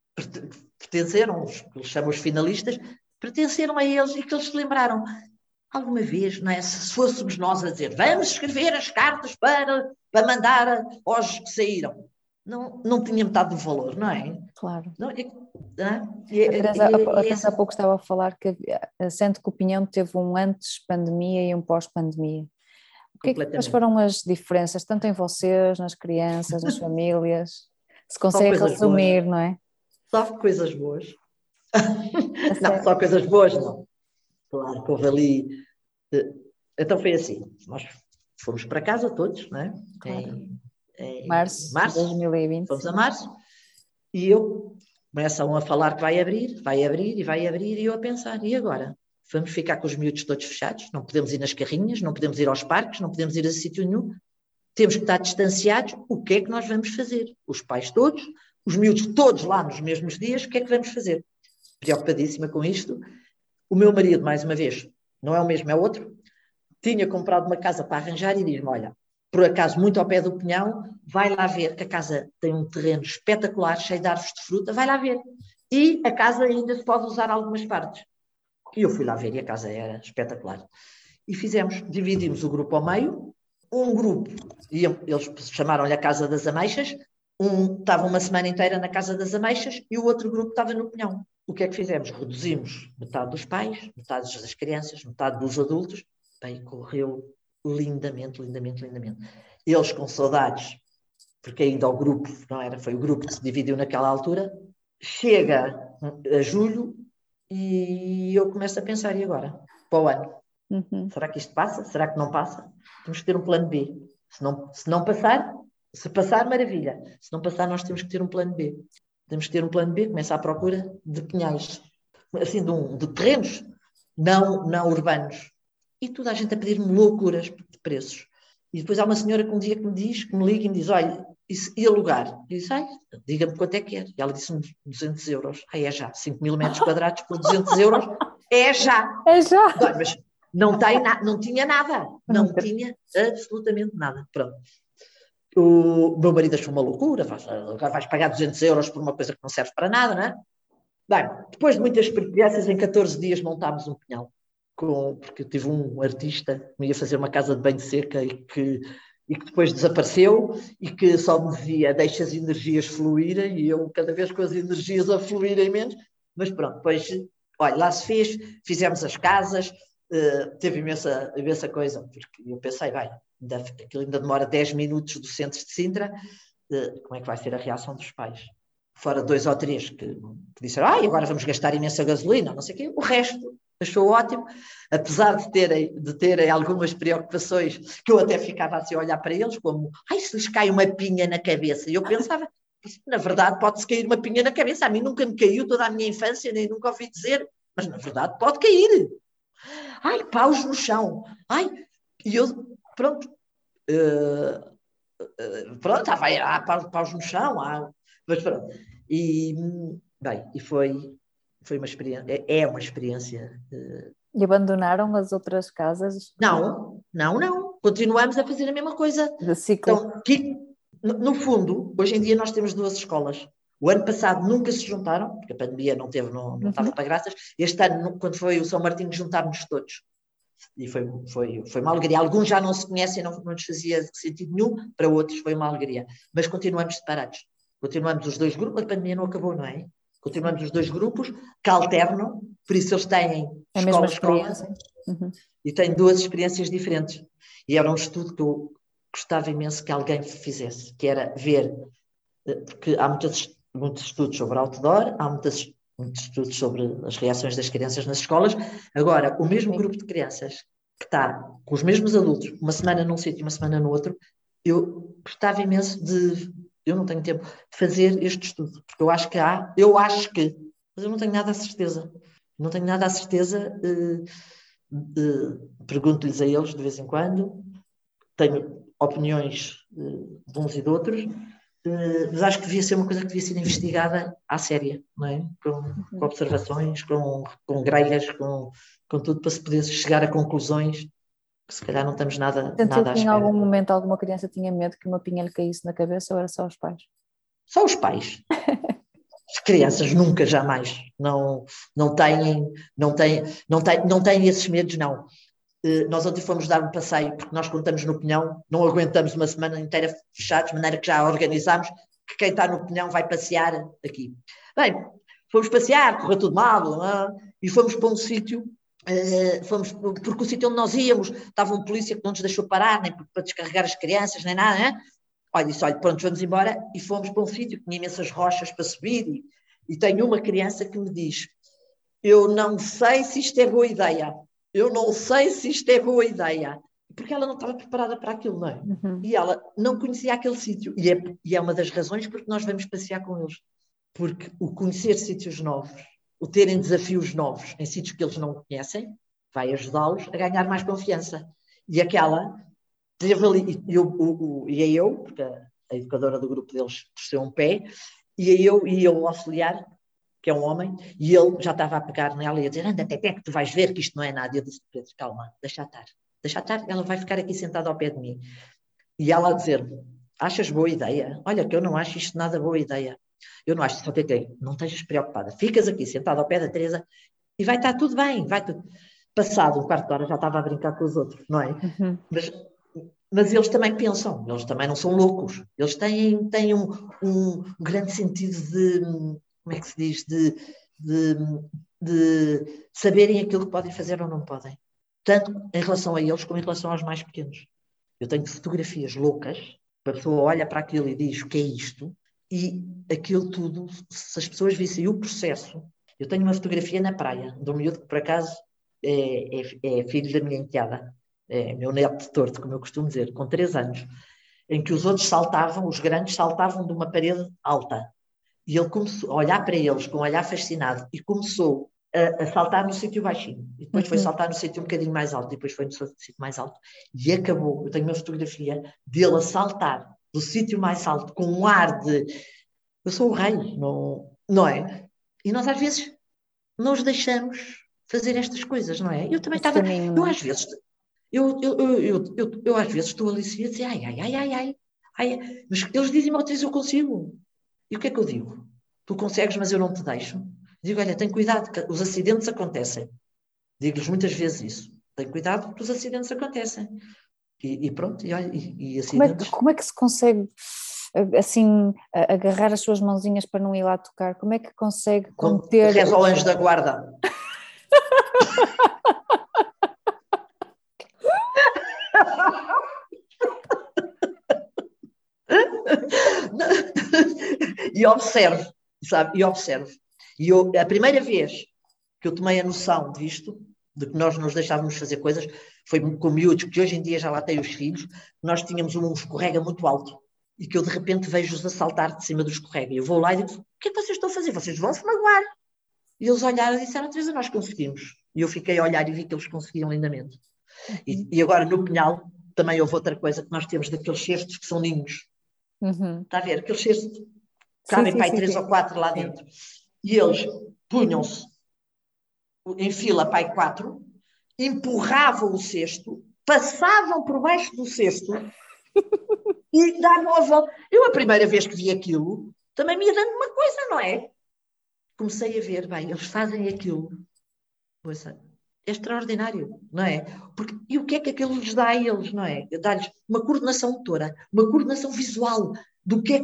pertenceram, os que eles chamam os finalistas, pertenceram a eles e que eles se lembraram. Alguma vez, não é? Se fôssemos nós a dizer, vamos escrever as cartas para, para mandar aos que saíram. Não, não tinha metade do valor, não é? Claro. Não, é, é, a Teresa, é, a Teresa há pouco estava a falar que a Centro Copinhão teve um antes pandemia e um pós-pandemia. O que é que foram as diferenças, tanto em vocês, nas crianças, nas famílias? Se consegue resumir, boas. Não é? Só coisas boas. Não, só coisas boas, não. Claro que houve ali... Então foi assim, nós fomos para casa todos, não é? Claro. Em, em março, março de dois mil e vinte. Fomos a março, e eu começam a falar que vai abrir, vai abrir e vai abrir, e eu a pensar, e agora? Vamos ficar com os miúdos todos fechados, não podemos ir nas carrinhas, não podemos ir aos parques, não podemos ir a sítio nenhum, temos que estar distanciados, o que é que nós vamos fazer? Os pais todos, os miúdos todos lá nos mesmos dias, o que é que vamos fazer? Preocupadíssima com isto. O meu marido, mais uma vez, não é o mesmo, é outro, tinha comprado uma casa para arranjar e diz-me, olha, por acaso muito ao pé do Pinhão, vai lá ver que a casa tem um terreno espetacular, cheio de árvores de fruta, vai lá ver. E a casa ainda se pode usar algumas partes. E eu fui lá ver e a casa era espetacular. E fizemos, dividimos o grupo ao meio, um grupo, eles chamaram-lhe a Casa das Ameixas, um estava uma semana inteira na Casa das Ameixas e o outro grupo estava no Pinhão. O que é que fizemos? Reduzimos metade dos pais, metade das crianças, metade dos adultos, bem, correu lindamente, lindamente, lindamente. Eles com saudades, porque ainda o grupo, não era, foi o grupo que se dividiu naquela altura, chega a julho, e eu começo a pensar, e agora? Para o ano? Uhum. Será que isto passa? Será que não passa? Temos que ter um plano B. Se não, se não passar, se passar, maravilha. Se não passar, nós temos que ter um plano B. Temos que ter um plano B, começa à procura de pinhais. Assim, de, um, de terrenos não, não urbanos. E toda a gente a pedir-me loucuras de preços. E depois há uma senhora que um dia que me diz, que me liga e me diz, olha, e alugar? Eu disse, ai, diga-me quanto é que é. E ela disse-me duzentos euros. Ai, é já, cinco mil metros quadrados por duzentos euros, é já. É já. Não, mas não, tem na, não tinha nada, não tinha absolutamente nada. Pronto. O meu marido achou uma loucura, vais, vais pagar duzentos euros por uma coisa que não serve para nada, não é? Bem, depois de muitas peripécias, em catorze dias montámos um pinhão. Com, porque eu tive um artista que me ia fazer uma casa de banho seca e que... e que depois desapareceu e que só me dizia deixa as energias fluírem e eu cada vez com as energias a fluírem menos, mas pronto, depois, olha, lá se fez, fizemos as casas, uh, teve imensa, imensa coisa, porque eu pensei, bem, ainda, aquilo ainda demora dez minutos do centro de Sintra, uh, como é que vai ser a reação dos pais? Fora dois ou três que, que disseram, ah, agora vamos gastar imensa gasolina, não sei o quê, o resto achou ótimo, apesar de terem, de terem algumas preocupações, que eu até ficava assim a olhar para eles como, ai, se lhes cai uma pinha na cabeça. E eu pensava, na verdade pode-se cair uma pinha na cabeça, a mim nunca me caiu toda a minha infância, nem nunca ouvi dizer, mas na verdade pode cair. Ai, paus no chão. Ai, e eu, pronto, uh, uh, pronto, há, há paus no chão, há, mas pronto. E Bem, e foi, foi uma experiência, é uma experiência... Uh... E abandonaram as outras casas? Não, não, não. Continuamos a fazer a mesma coisa. De ciclo. Então, que, no, no fundo, hoje em dia nós temos duas escolas. O ano passado nunca se juntaram, porque a pandemia não teve, não, não estava para graças. Este ano, quando foi o São Martinho, juntámos-nos todos. E foi, foi, foi uma alegria. Alguns já não se conhecem, não, não nos fazia sentido nenhum, para outros foi uma alegria. Mas continuamos separados. Continuamos os dois grupos, a pandemia não acabou, não é? Continuamos os dois grupos, que alternam, por isso eles têm a escola, mesma escola, uhum. e têm duas experiências diferentes. E era um estudo que eu gostava imenso que alguém fizesse, que era ver, porque há muitos, muitos estudos sobre outdoor, há muitos, muitos estudos sobre as reações das crianças nas escolas. Agora, o mesmo grupo de crianças que está com os mesmos adultos, uma semana num sítio e uma semana no outro, eu gostava imenso de... Eu não tenho tempo de fazer este estudo, porque eu acho que há, eu acho que, mas eu não tenho nada a certeza. Não tenho nada a certeza. Uh, uh, pergunto-lhes a eles de vez em quando, tenho opiniões uh, de uns e de outros, uh, mas acho que devia ser uma coisa que devia ser investigada à séria, não é? Com, com observações, com, com grelhas, com, com tudo, para se poder chegar a conclusões. Que se calhar não estamos nada, Sentiu nada à que em espera. algum momento alguma criança tinha medo que uma pinha lhe caísse na cabeça ou era só os pais? Só os pais. As crianças nunca, jamais, não, não, têm, não, têm, não, têm, não têm esses medos, não. Uh, nós ontem fomos dar um passeio, porque nós contamos no Pinhão, não aguentamos uma semana inteira fechados, de maneira que já organizámos que quem está no Pinhão vai passear aqui. Bem, fomos passear, correu tudo mal, não? E fomos para um sítio. Uh, fomos, porque o sítio onde nós íamos estava um polícia que não nos deixou parar, nem para descarregar as crianças, nem nada, né? Olha, disse, olha, pronto, vamos embora, e fomos para um sítio que tinha imensas rochas para subir, e, e tenho uma criança que me diz, eu não sei se isto é boa ideia, eu não sei se isto é boa ideia, porque ela não estava preparada para aquilo, não é? Uhum. E ela não conhecia aquele sítio, e é, e é uma das razões porque nós vamos passear com eles, porque o conhecer sítios novos, o terem desafios novos em sítios que eles não conhecem, vai ajudá-los a ganhar mais confiança. E aquela, teve ali, e, eu, o, o, e é eu, porque a, a educadora do grupo deles torceu um pé, e é eu e eu, o auxiliar, que é um homem, e ele já estava a pegar nela e a dizer, anda, Pepe, que tu vais ver que isto não é nada. E eu disse, Pedro, calma, deixa estar, deixa estar, ela vai ficar aqui sentada ao pé de mim. E ela a dizer-me, achas boa ideia? Olha, que eu não acho isto nada boa ideia. Eu não acho, só tentei, não estejas preocupada, ficas aqui sentada ao pé da Teresa e vai estar tudo bem, vai tudo. Passado um quarto de hora já estava a brincar com os outros, não é? Uhum. Mas, mas eles também pensam, eles também não são loucos, eles têm, têm um, um grande sentido de, como é que se diz, de, de, de saberem aquilo que podem fazer ou não podem, tanto em relação a eles como em relação aos mais pequenos. Eu tenho fotografias loucas, a pessoa olha para aquilo e diz o que é isto, e aquilo tudo, se as pessoas vissem o processo. Eu tenho uma fotografia na praia, de um miúdo que por acaso é, é, é filho da minha enteada, é meu neto de torto, como eu costumo dizer, com três anos, em que os outros saltavam, os grandes saltavam de uma parede alta, e ele começou a olhar para eles com um olhar fascinado, e começou a, a saltar no sítio baixinho, e depois uhum. foi saltar no sítio um bocadinho mais alto, e depois foi no sítio mais alto, e acabou. Eu tenho uma fotografia dele a saltar do sítio mais alto, com um ar de eu sou o rei, não, não é? E nós às vezes nos deixamos fazer estas coisas, não é? Eu também estava, eu às vezes, eu, eu, eu, eu, eu, eu às vezes estou ali a dizer, ai, ai, ai, ai, ai, ai, mas eles dizem-me outra vez, eu consigo. E o que é que eu digo? Tu consegues, mas eu não te deixo. Digo, olha, tem cuidado, que os acidentes acontecem. Digo-lhes muitas vezes isso. Tem cuidado porque os acidentes acontecem. E, e pronto, e, e, e acidentes... Como é, que, como é que se consegue, assim, agarrar as suas mãozinhas para não ir lá tocar? Como é que consegue conter... Reza ao anjo da guarda. E observe, sabe? E observe. E eu, a primeira vez que eu tomei a noção disto, de que nós nos deixávamos fazer coisas, foi com miúdos, que hoje em dia já lá têm os filhos, nós tínhamos um escorrega muito alto, e que eu de repente vejo-os a saltar de cima do escorrega. E eu vou lá e digo, o que é que vocês estão a fazer? Vocês vão se magoar. E eles olharam e disseram, Teresa, nós conseguimos. E eu fiquei a olhar e vi que eles conseguiam lindamente. E, e agora no Pinhal também houve outra coisa, que nós temos daqueles cestos que são ninhos. Uhum. Está a ver? Aqueles cestos cabem para aí três ou quatro lá sim. dentro. E eles punham-se em fila para aí quatro, empurravam o cesto, passavam por baixo do cesto e davam a volta. Eu, a primeira vez que vi aquilo, também me ia dando uma coisa, não é? Comecei a ver, bem, eles fazem aquilo. Poxa, é extraordinário, não é? Porque, e o que é que aquilo lhes dá a eles, não é? Dá-lhes uma coordenação motora, uma coordenação visual do que é,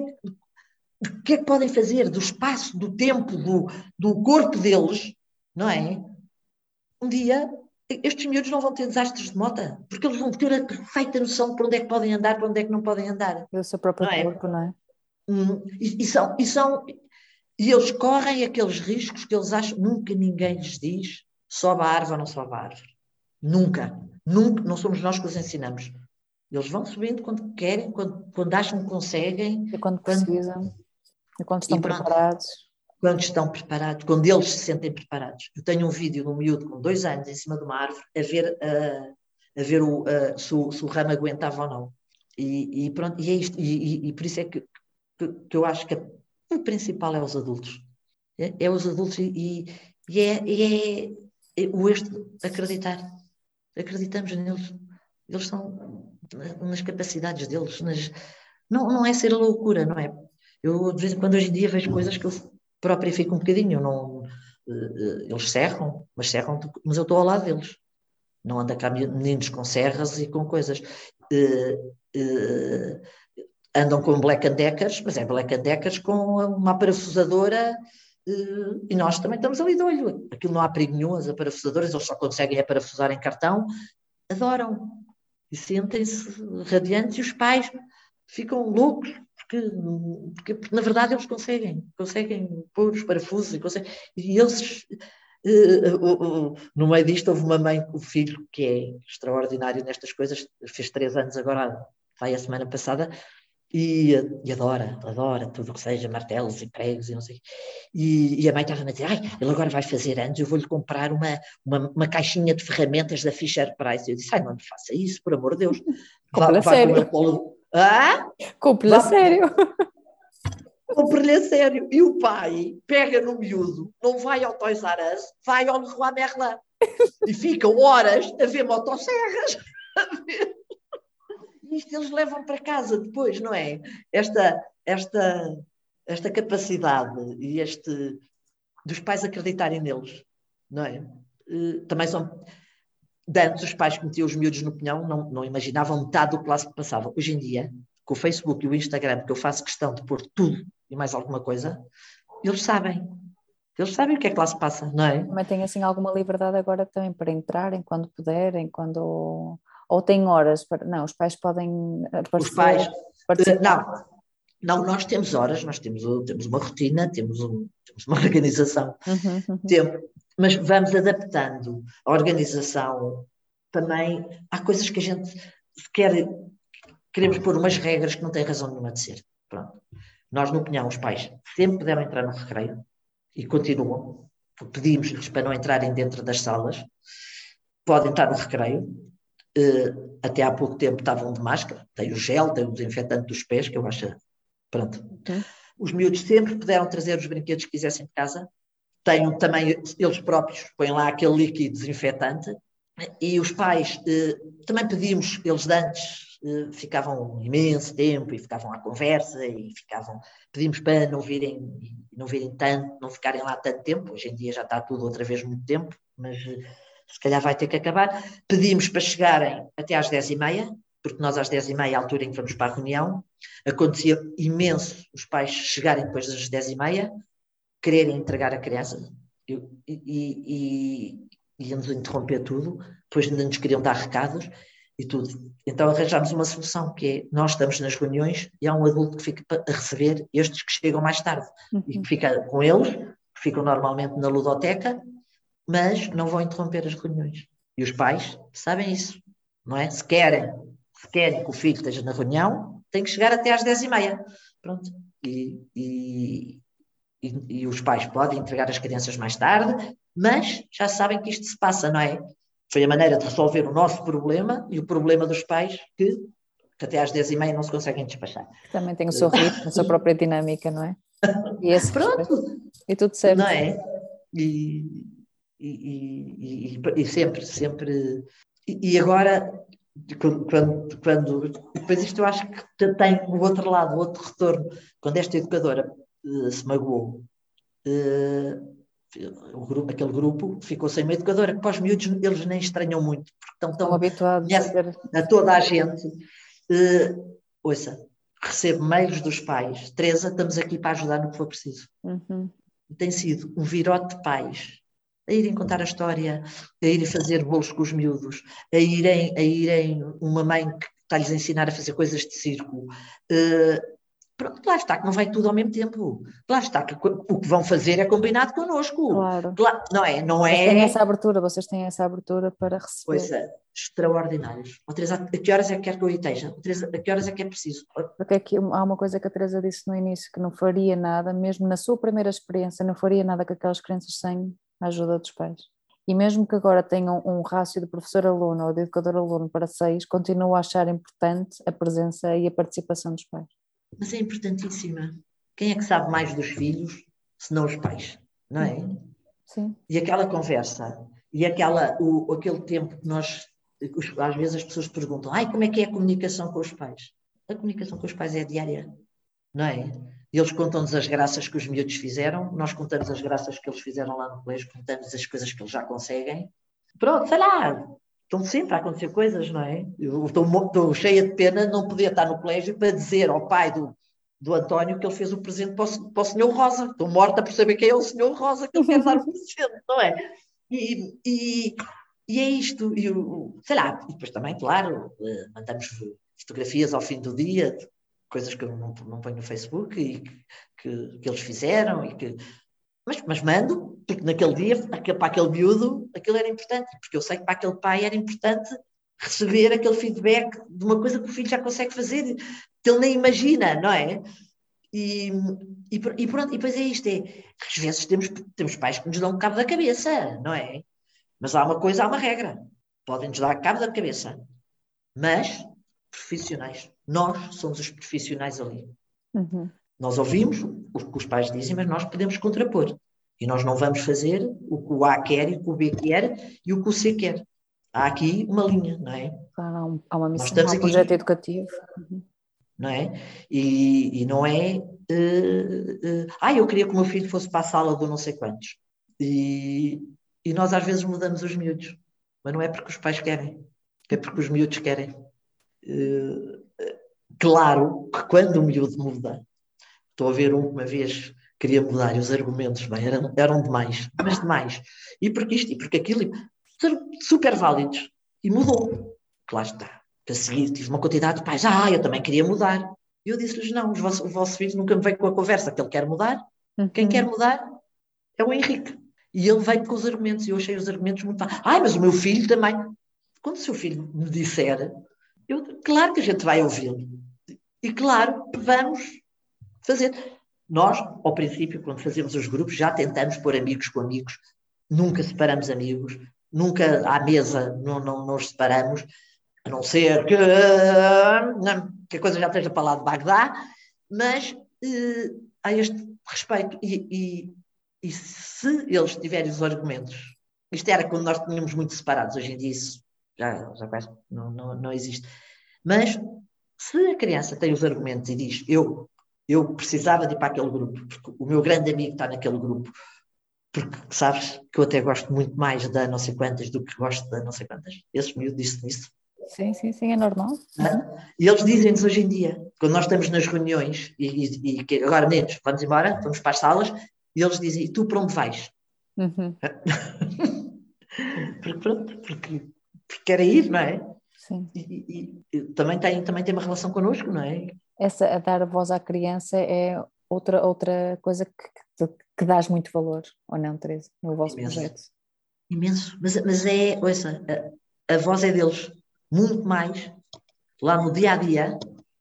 do que é que podem fazer, do espaço, do tempo, do, do corpo deles, não é? Um dia, estes miúdos não vão ter desastres de moto, porque eles vão ter a perfeita noção de para onde é que podem andar, para onde é que não podem andar. Do seu próprio não é? corpo, não é? Hum, e, e, são, e, são, e eles correm aqueles riscos que eles acham, nunca ninguém lhes diz, sobe a árvore ou não sobe a árvore. Nunca. Nunca. Não somos nós que os ensinamos. Eles vão subindo quando querem, quando, quando acham que conseguem. E quando precisam. Quando, e quando estão e preparados. Quando estão preparados, quando eles se sentem preparados. Eu tenho um vídeo de um miúdo com dois anos em cima de uma árvore a ver, uh, a ver o, uh, se, o, se o ramo aguentava ou não. E, e pronto, e é isto. E, e, e por isso é que, que, que eu acho que a, o principal é os adultos. É, é os adultos e, e, é, e é, é o este acreditar. Acreditamos neles. Eles são nas capacidades deles. Nas, não, não é ser loucura, não é? Eu, de vez em quando, hoje em dia, vejo coisas que eu própria fico um bocadinho. Não, eles serram, mas serram, mas eu estou ao lado deles. Não anda cá meninos com serras e com coisas. Uh, uh, andam com Black and Deckers, mas é Black and Deckers com uma parafusadora uh, e nós também estamos ali de olho. Aquilo não há perigo nenhum, as parafusadoras, eles só conseguem é parafusar em cartão. Adoram. E sentem-se radiantes e os pais ficam loucos, porque, porque, porque na verdade eles conseguem, conseguem pôr os parafusos e, conseguem, e eles, uh, uh, uh, no meio disto houve uma mãe com o filho que é extraordinário nestas coisas, fez três anos agora, vai a semana passada, e, e adora, adora tudo o que seja martelos e pregos e não sei. E, e a mãe estava a dizer, ai, ele agora vai fazer anos, eu vou-lhe comprar uma, uma, uma caixinha de ferramentas da Fisher Price. Eu disse, ai, não me faça isso, por amor de Deus. Compre-lhe a sério. Ah? Compre-lhe a sério. Compre-lhe a sério. E o pai pega no miúdo, não vai ao Toys R Us, vai ao Leroy Merlin. E ficam horas a ver motosserras. A ver. Isto eles levam para casa depois, não é? Esta, esta, esta capacidade e este dos pais acreditarem neles, não é? Uh, também são... Antes os pais que metiam os miúdos no pinhão não, não imaginavam metade do que lá se passava. Hoje em dia, com o Facebook e o Instagram, que eu faço questão de pôr tudo e mais alguma coisa, eles sabem. Eles sabem o que é que lá se passa, não é? Mas têm assim alguma liberdade agora também para entrarem quando puderem, quando... Ou têm horas para... Não, os pais podem... Os pais... Uh, não, não, nós temos horas, nós temos, temos uma rotina, temos, um, temos uma organização. Uhum, uhum. Tempo, mas vamos adaptando a organização também. Há coisas que a gente quer... Queremos pôr umas regras que não têm razão nenhuma de ser. Pronto. Nós no Pinhão, os pais sempre puderam entrar no recreio e continuam. Pedimos-lhes para não entrarem dentro das salas. Podem estar no recreio. Uh, até há pouco tempo estavam de máscara, tem o gel, tem o desinfetante dos pés, que eu acho, pronto. Okay. Os miúdos sempre puderam trazer os brinquedos que quisessem de casa, têm também, eles próprios põem lá aquele líquido desinfetante, e os pais, uh, também pedimos, eles de antes uh, ficavam um imenso tempo, e ficavam à conversa, e ficavam, pedimos para não virem, não virem tanto, não ficarem lá tanto tempo, hoje em dia já está tudo outra vez muito tempo, mas... Uh, se calhar vai ter que acabar. Pedimos para chegarem até às dez e meia, porque nós às dez e meia, à altura em que vamos para a reunião, acontecia imenso os pais chegarem depois das dez e meia, quererem entregar a criança e, e, e, e íamos interromper tudo, depois ainda nos queriam dar recados e tudo. Então arranjámos uma solução, que é, nós estamos nas reuniões e há um adulto que fica a receber estes que chegam mais tarde, uhum. E que fica com eles, que ficam normalmente na ludoteca, mas não vão interromper as reuniões. E os pais sabem isso, não é? Se querem, se querem que o filho esteja na reunião, tem que chegar até às dez e meia. Pronto. E, e, e, e os pais podem entregar as crianças mais tarde, mas já sabem que isto se passa, não é? Foi a maneira de resolver o nosso problema e o problema dos pais que, que até às dez e meia não se conseguem despachar. Também tem o seu ritmo, a sua própria dinâmica, não é? E esse Pronto. E tudo certo. Não é? E, e, e, e, e sempre, sempre... E, e agora, quando, quando... Depois isto eu acho que tem o outro lado, o outro retorno. Quando esta educadora uh, se magoou, uh, o grupo, aquele grupo ficou sem uma educadora, que para os miúdos eles nem estranham muito, porque estão tão habituados a, ter... a toda a gente. Uh, ouça, recebo mails dos pais, Teresa, estamos aqui para ajudar no que for preciso. Uhum. Tem sido um virote de pais a irem contar a história, a irem fazer bolos com os miúdos, a irem, a irem uma mãe que está-lhes a ensinar a fazer coisas de circo. Uh, Pronto, lá está, que não vai tudo ao mesmo tempo. Lá está, que o que vão fazer é combinado connosco. Claro. Claro, não é? Não vocês é... têm essa abertura, vocês têm essa abertura para receber. Coisa extraordinários. Oh, Teresa, a que horas é que quer que eu aí esteja? Oh, Teresa, a que horas é que é preciso? Porque aqui há uma coisa que a Teresa disse no início, que não faria nada, mesmo na sua primeira experiência, não faria nada com aquelas crianças sem a ajuda dos pais. E mesmo que agora tenham um rácio de professor-aluno ou de educador-aluno para seis, continuo a achar importante a presença e a participação dos pais. Mas é importantíssima. Quem é que sabe mais dos filhos, se não os pais? Não é? Sim. E aquela conversa, e aquela, o, aquele tempo que nós, às vezes as pessoas perguntam, ai, como é que é a comunicação com os pais? A comunicação com os pais é diária, não é? E eles contam-nos as graças que os miúdos fizeram, nós contamos as graças que eles fizeram lá no colégio, contamos as coisas que eles já conseguem. Pronto, sei lá, estão sempre a acontecer coisas, não é? Eu estou, estou cheia de pena de não poder estar no colégio para dizer ao pai do, do António que ele fez o presente para o, para o senhor Rosa. Estou morta por saber quem é o senhor Rosa que ele quer dar o presente, não é? E, e, e é isto. E, sei lá, e depois também, claro, mandamos fotografias ao fim do dia, coisas que eu não, não ponho no Facebook e que, que, que eles fizeram e que... Mas, mas mando, porque naquele dia, para aquele miúdo, aquilo era importante, porque eu sei que para aquele pai era importante receber aquele feedback de uma coisa que o filho já consegue fazer, que ele nem imagina, não é? E, e, e pronto, e depois é isto, é, às vezes temos, temos pais que nos dão cabo da cabeça, não é? Mas há uma coisa, há uma regra, podem-nos dar cabo da cabeça, mas profissionais, nós somos os profissionais ali. Uhum. Nós ouvimos o que os pais dizem, mas nós podemos contrapor. E nós não vamos fazer o que o A quer e o que o B quer e o que o C quer. Há aqui uma linha, não é? Há, um, há uma missão, nós estamos há um aqui, projeto educativo. Uhum. Não é? E, e não é... Uh, uh, ah, eu queria que o meu filho fosse para a sala do não sei quantos. E, e nós às vezes mudamos os miúdos. Mas não é porque os pais querem. É porque os miúdos querem. Uh, claro que quando o miúdo muda... Estou a ver um que uma vez queria mudar e os argumentos bem, eram, eram demais, mas demais. E porque isto e porque aquilo, super válidos. E mudou. Claro está. A seguir tive uma quantidade de pais. Ah, eu também queria mudar. E eu disse-lhes, não, os vossos, o vosso filho nunca me veio com a conversa que ele quer mudar. Uhum. Quem quer mudar é o Henrique. E ele veio com os argumentos. E eu achei os argumentos muito... Ah, mas o meu filho também. Quando o seu filho me disser, eu, claro que a gente vai ouvi-lo. E claro que vamos... fazer. Nós, ao princípio, quando fazemos os grupos, já tentamos pôr amigos com amigos, nunca separamos amigos, nunca à mesa não, não, não os separamos, a não ser que, não, que a coisa já esteja para lá de Bagdá, mas eh, há este respeito. E, e, e se eles tiverem os argumentos, isto era quando nós tínhamos muito separados, hoje em dia isso já, já quase não, não, não existe, mas se a criança tem os argumentos e diz, eu Eu precisava de ir para aquele grupo, porque o meu grande amigo está naquele grupo, porque sabes que eu até gosto muito mais da não sei quantas do que gosto da não sei quantas. Esse miúdo disse nisso. Sim, sim, sim, é normal. E eles dizem-nos hoje em dia, quando nós estamos nas reuniões, e, e, e que agora, meninos, vamos embora, vamos para as salas, e eles dizem, e tu para onde vais? Uhum. porque, pronto, porque, porque querem ir, não é? Sim. E, e, e também, tem, também tem uma relação connosco, não é? Essa, a dar a voz à criança é outra, outra coisa que, que, que dás muito valor, ou não, Teresa, no vosso Imenso. projeto? Imenso, mas, mas é, ouça, a, a voz é deles, muito mais, lá no dia-a-dia,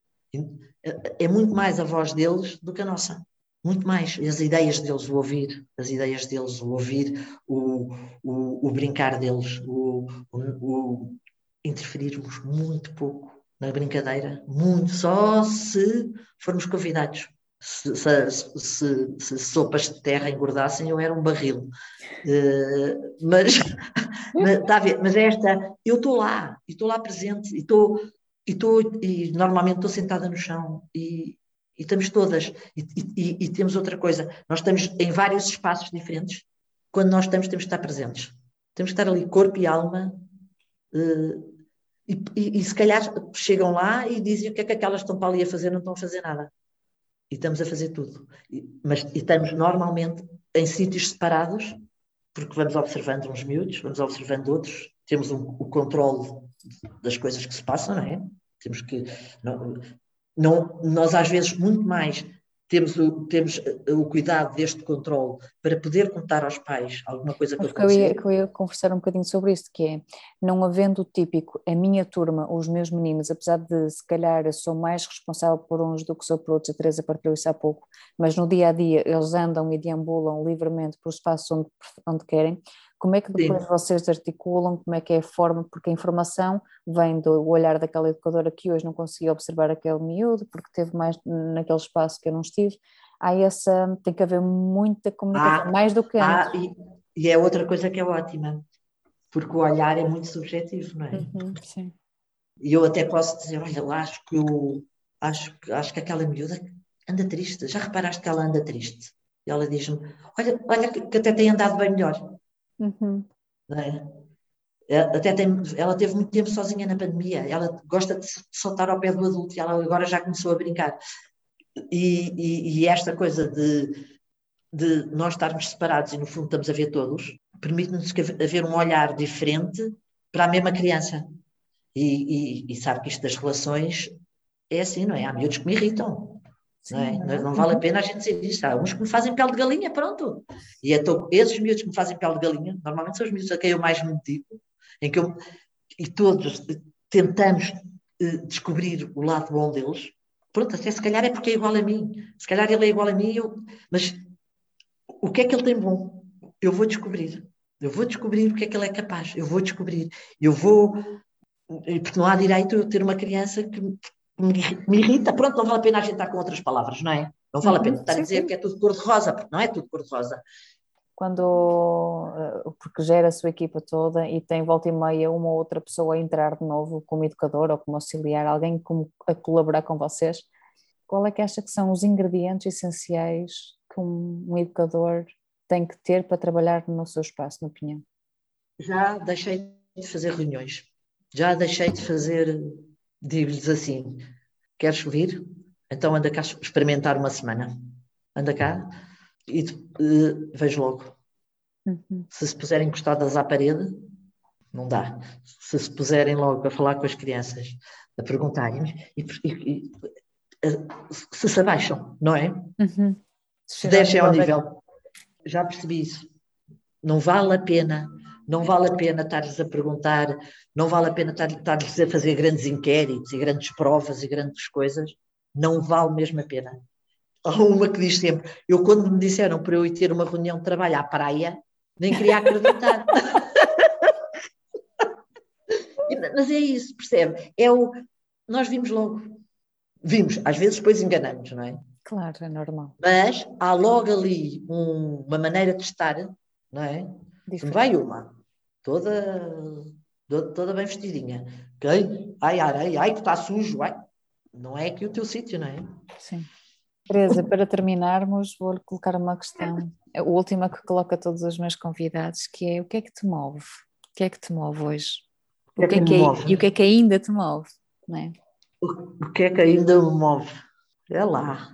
é muito mais a voz deles do que a nossa, muito mais, as ideias deles, o ouvir, as ideias deles, o ouvir, o, o, o brincar deles, o, o, o interferirmos muito pouco na brincadeira, muito, só se formos convidados. Se, se, se, se sopas de terra engordassem, eu era um barril. Uh, mas, mas, tá a ver, mas esta, eu estou lá, e estou lá presente, e estou, e, estou, e normalmente estou sentada no chão, e, e estamos todas, e, e, e temos outra coisa, nós estamos em vários espaços diferentes, quando nós estamos, temos que estar presentes, temos que estar ali corpo e alma, uh, e, e, e se calhar chegam lá e dizem o que é que aquelas estão para ali a fazer, não estão a fazer nada. E estamos a fazer tudo. E, mas e estamos normalmente em sítios separados, porque vamos observando uns miúdos, vamos observando outros, temos um, o controle das coisas que se passam, não é? Temos que... Não, não, nós às vezes muito mais temos o, temos o cuidado deste controle para poder contar aos pais alguma coisa que Porque aconteceu. eu ia, que eu ia conversar um bocadinho sobre isto, que é, não havendo o típico, a minha turma, os meus meninos, apesar de se calhar eu sou mais responsável por uns do que sou por outros, a Teresa partilhou isso há pouco, mas no dia a dia eles andam e deambulam livremente por espaços onde, onde querem, como é que depois Sim. vocês articulam, como é que é a forma, porque a informação vem do olhar daquela educadora que hoje não conseguia observar aquele miúdo, porque teve mais naquele espaço que eu não estive, há essa, tem que haver muita comunicação, ah, mais do que antes. Ah, e, e é outra coisa que é ótima, porque o olhar é muito subjetivo, não é? Uhum, sim. E eu até posso dizer, olha lá, acho que, eu, acho, acho que aquela miúda anda triste, já reparaste que ela anda triste? E ela diz-me, olha, olha que até tem andado bem melhor. Uhum. Não é? Até tem, ela teve muito tempo sozinha na pandemia, ela gosta de saltar ao pé do adulto e ela agora já começou a brincar. E, e, e esta coisa de, de nós estarmos separados e no fundo estamos a ver todos, permite-nos haver um olhar diferente para a mesma criança. E, e, e sabe que isto das relações é assim, não é? Há miúdos que me irritam. Sim, não, é? Não, é? Não vale a pena a gente dizer isto. Há uns que me fazem pele de galinha, pronto. E então, esses miúdos que me fazem pele de galinha, normalmente são os miúdos a quem eu mais me dedico, em que eu, e todos tentamos uh, descobrir o lado bom deles. Pronto, até se calhar é porque é igual a mim. Se calhar ele é igual a mim, eu, mas o que é que ele tem bom? Eu vou descobrir. Eu vou descobrir o que é que ele é capaz. Eu vou descobrir. Eu vou... Porque não há direito eu ter uma criança que me, me irrita. Pronto, não vale a pena a gente estar com outras palavras, não é? Não vale a pena estar sim, a dizer sim. que é tudo cor-de-rosa, porque não é tudo cor-de-rosa. Quando, porque gera a sua equipa toda e tem volta e meia uma ou outra pessoa a entrar de novo como educador ou como auxiliar, alguém a colaborar com vocês, qual é que acha que são os ingredientes essenciais que um, um educador tem que ter para trabalhar no seu espaço, na opinião? Já deixei de fazer reuniões. Já deixei de fazer, digo-lhes assim, queres vir? Então anda cá experimentar uma semana. Anda cá e uh, vejo logo. Uhum. Se se puserem encostadas à parede, não dá. Se se puserem logo a falar com as crianças, a perguntarem e, e, e uh, se se abaixam, não é? Uhum. Se descem ao nível. Já percebi isso. Não vale a pena... Não vale a pena estar-lhes a perguntar, não vale a pena estar-lhes a fazer grandes inquéritos e grandes provas e grandes coisas, não vale mesmo a pena. Há uma que diz sempre, eu quando me disseram para eu ir ter uma reunião de trabalho à praia, nem queria acreditar. Mas é isso, percebe? É o, nós vimos logo, vimos, às vezes depois enganamos, não é? Claro, é normal. Mas há logo ali um, uma maneira de estar, não é? Se me vai uma... Toda, toda bem vestidinha. Okay? Ai, ai, ai, que está sujo. Ai. Não é aqui o teu sítio, não é? Sim. Teresa, para terminarmos, vou-lhe colocar uma questão, a última que coloco a todos os meus convidados, que é o que é que te move? O que é que te move hoje? O que é que é, e o que é que ainda te move? Não é? o, o que é que ainda me move? É lá.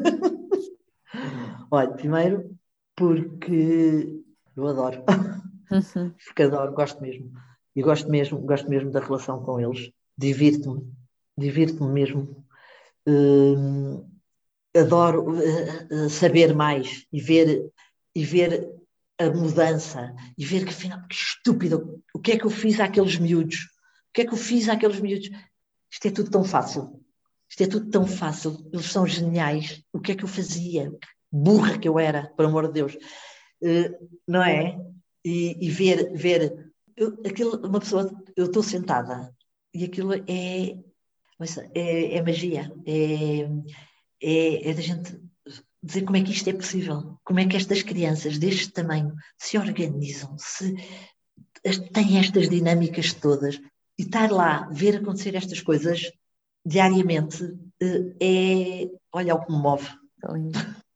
Olha, primeiro, porque eu adoro. Uhum. Porque adoro, gosto mesmo. E gosto mesmo, gosto mesmo da relação com eles. Divirto-me. Divirto-me mesmo. Uh, adoro uh, uh, saber mais e ver, e ver a mudança e ver que afinal, que estúpido, o que é que eu fiz àqueles miúdos? O que é que eu fiz àqueles miúdos? Isto é tudo tão fácil. Isto é tudo tão fácil. Eles são geniais. O que é que eu fazia? Burra que eu era, por amor de Deus. Uh, não é? E, e ver, ver eu, aquilo, uma pessoa, eu estou sentada e aquilo é, é, é magia, é, é, é da gente dizer como é que isto é possível, como é que estas crianças deste tamanho se organizam, se têm estas dinâmicas todas, e estar lá, ver acontecer estas coisas diariamente, é, olha, o que me move. Lindo.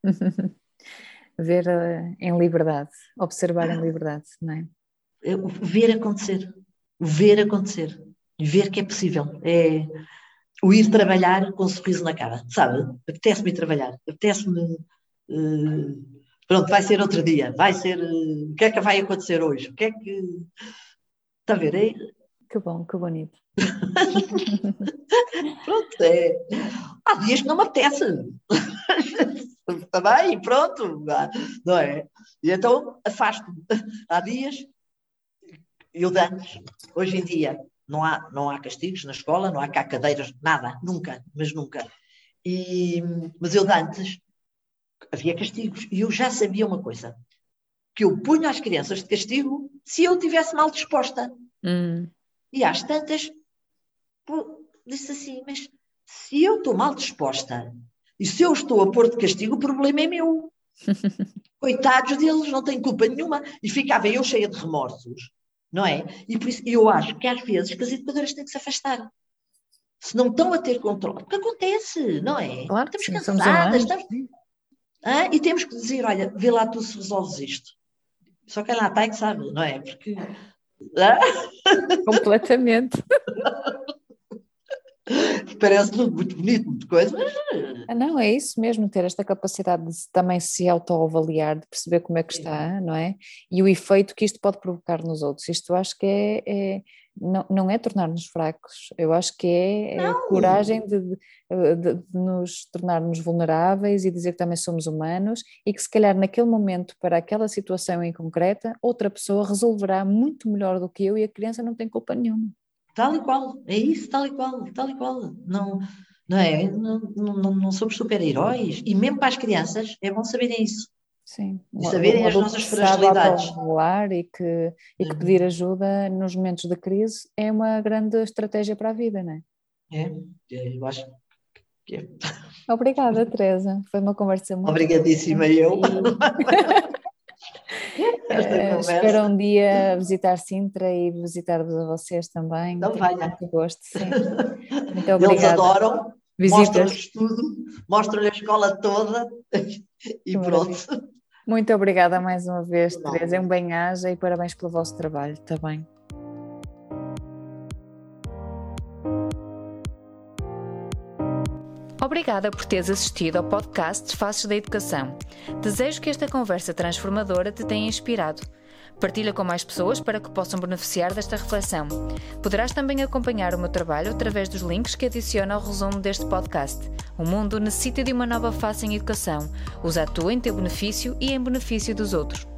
Ver uh, em liberdade, observar em liberdade, não é? é ver acontecer, ver acontecer, ver que é possível, é o ir trabalhar com um sorriso na cara, sabe? Apetece-me ir trabalhar, apetece-me, uh, pronto, vai ser outro dia, vai ser, uh, o que é que vai acontecer hoje, o que é que, está a ver, é... Que bom, que bonito. Pronto, é, há dias que não me apetece, também, pronto, não é? E então afasto-me, há dias, eu de antes, hoje em dia, Não há, não há castigos na escola, não há cá cadeiras, nada, nunca, mas nunca. E, mas eu de antes havia castigos e eu já sabia uma coisa, que eu punho às crianças de castigo se eu estivesse mal disposta. Hum. E às tantas, pô, disse assim, mas se eu estou mal disposta e se eu estou a pôr de castigo, o problema é meu. Coitados deles, não têm culpa nenhuma. E ficava eu cheia de remorsos. Não é? E por isso eu acho que às vezes que as educadoras têm que se afastar. Se não estão a ter controle, porque acontece, não é? Claro, estamos sim, cansadas, estamos... Ah, e temos que dizer, olha, vê lá tu se resolves isto. Só quem lá está é que sabe, não é? Porque... Ah? Completamente. Parece tudo muito bonito, muito coisa, mas... Ah, não, é isso mesmo, ter esta capacidade de também se autoavaliar, de perceber como é que está, não é? E o efeito que isto pode provocar nos outros. Isto eu acho que é, é não, não é tornar-nos fracos, eu acho que é, é a coragem de, de, de, de nos tornar-nos vulneráveis e dizer que também somos humanos e que se calhar naquele momento, para aquela situação em concreta, outra pessoa resolverá muito melhor do que eu e a criança não tem culpa nenhuma. Tal e qual, é isso, tal e qual, tal e qual. Não, não é? Não, não, não somos super-heróis. E mesmo para as crianças é bom saberem isso. Sim. E saberem as nossas fragilidades. Voar e que, e que pedir ajuda nos momentos de crise é uma grande estratégia para a vida, não é? É, eu acho que é. Obrigada, Teresa. Foi uma conversa muito... Obrigadíssima eu. Uh, espero um dia visitar Sintra e visitar-vos a vocês também. Então venha. Muito gosto, sim. Muito obrigada. Eles adoram, Visitas. mostram-lhes tudo, mostram-lhe a escola toda e pronto. Muito obrigada mais uma vez, Não. Teresa. Um bem-aja e parabéns pelo vosso trabalho também. Obrigada por teres assistido ao podcast Faces da Educação. Desejo que esta conversa transformadora te tenha inspirado. Partilha com mais pessoas para que possam beneficiar desta reflexão. Poderás também acompanhar o meu trabalho através dos links que adiciono ao resumo deste podcast. O mundo necessita de uma nova face em educação. Usa a tua em teu benefício e em benefício dos outros.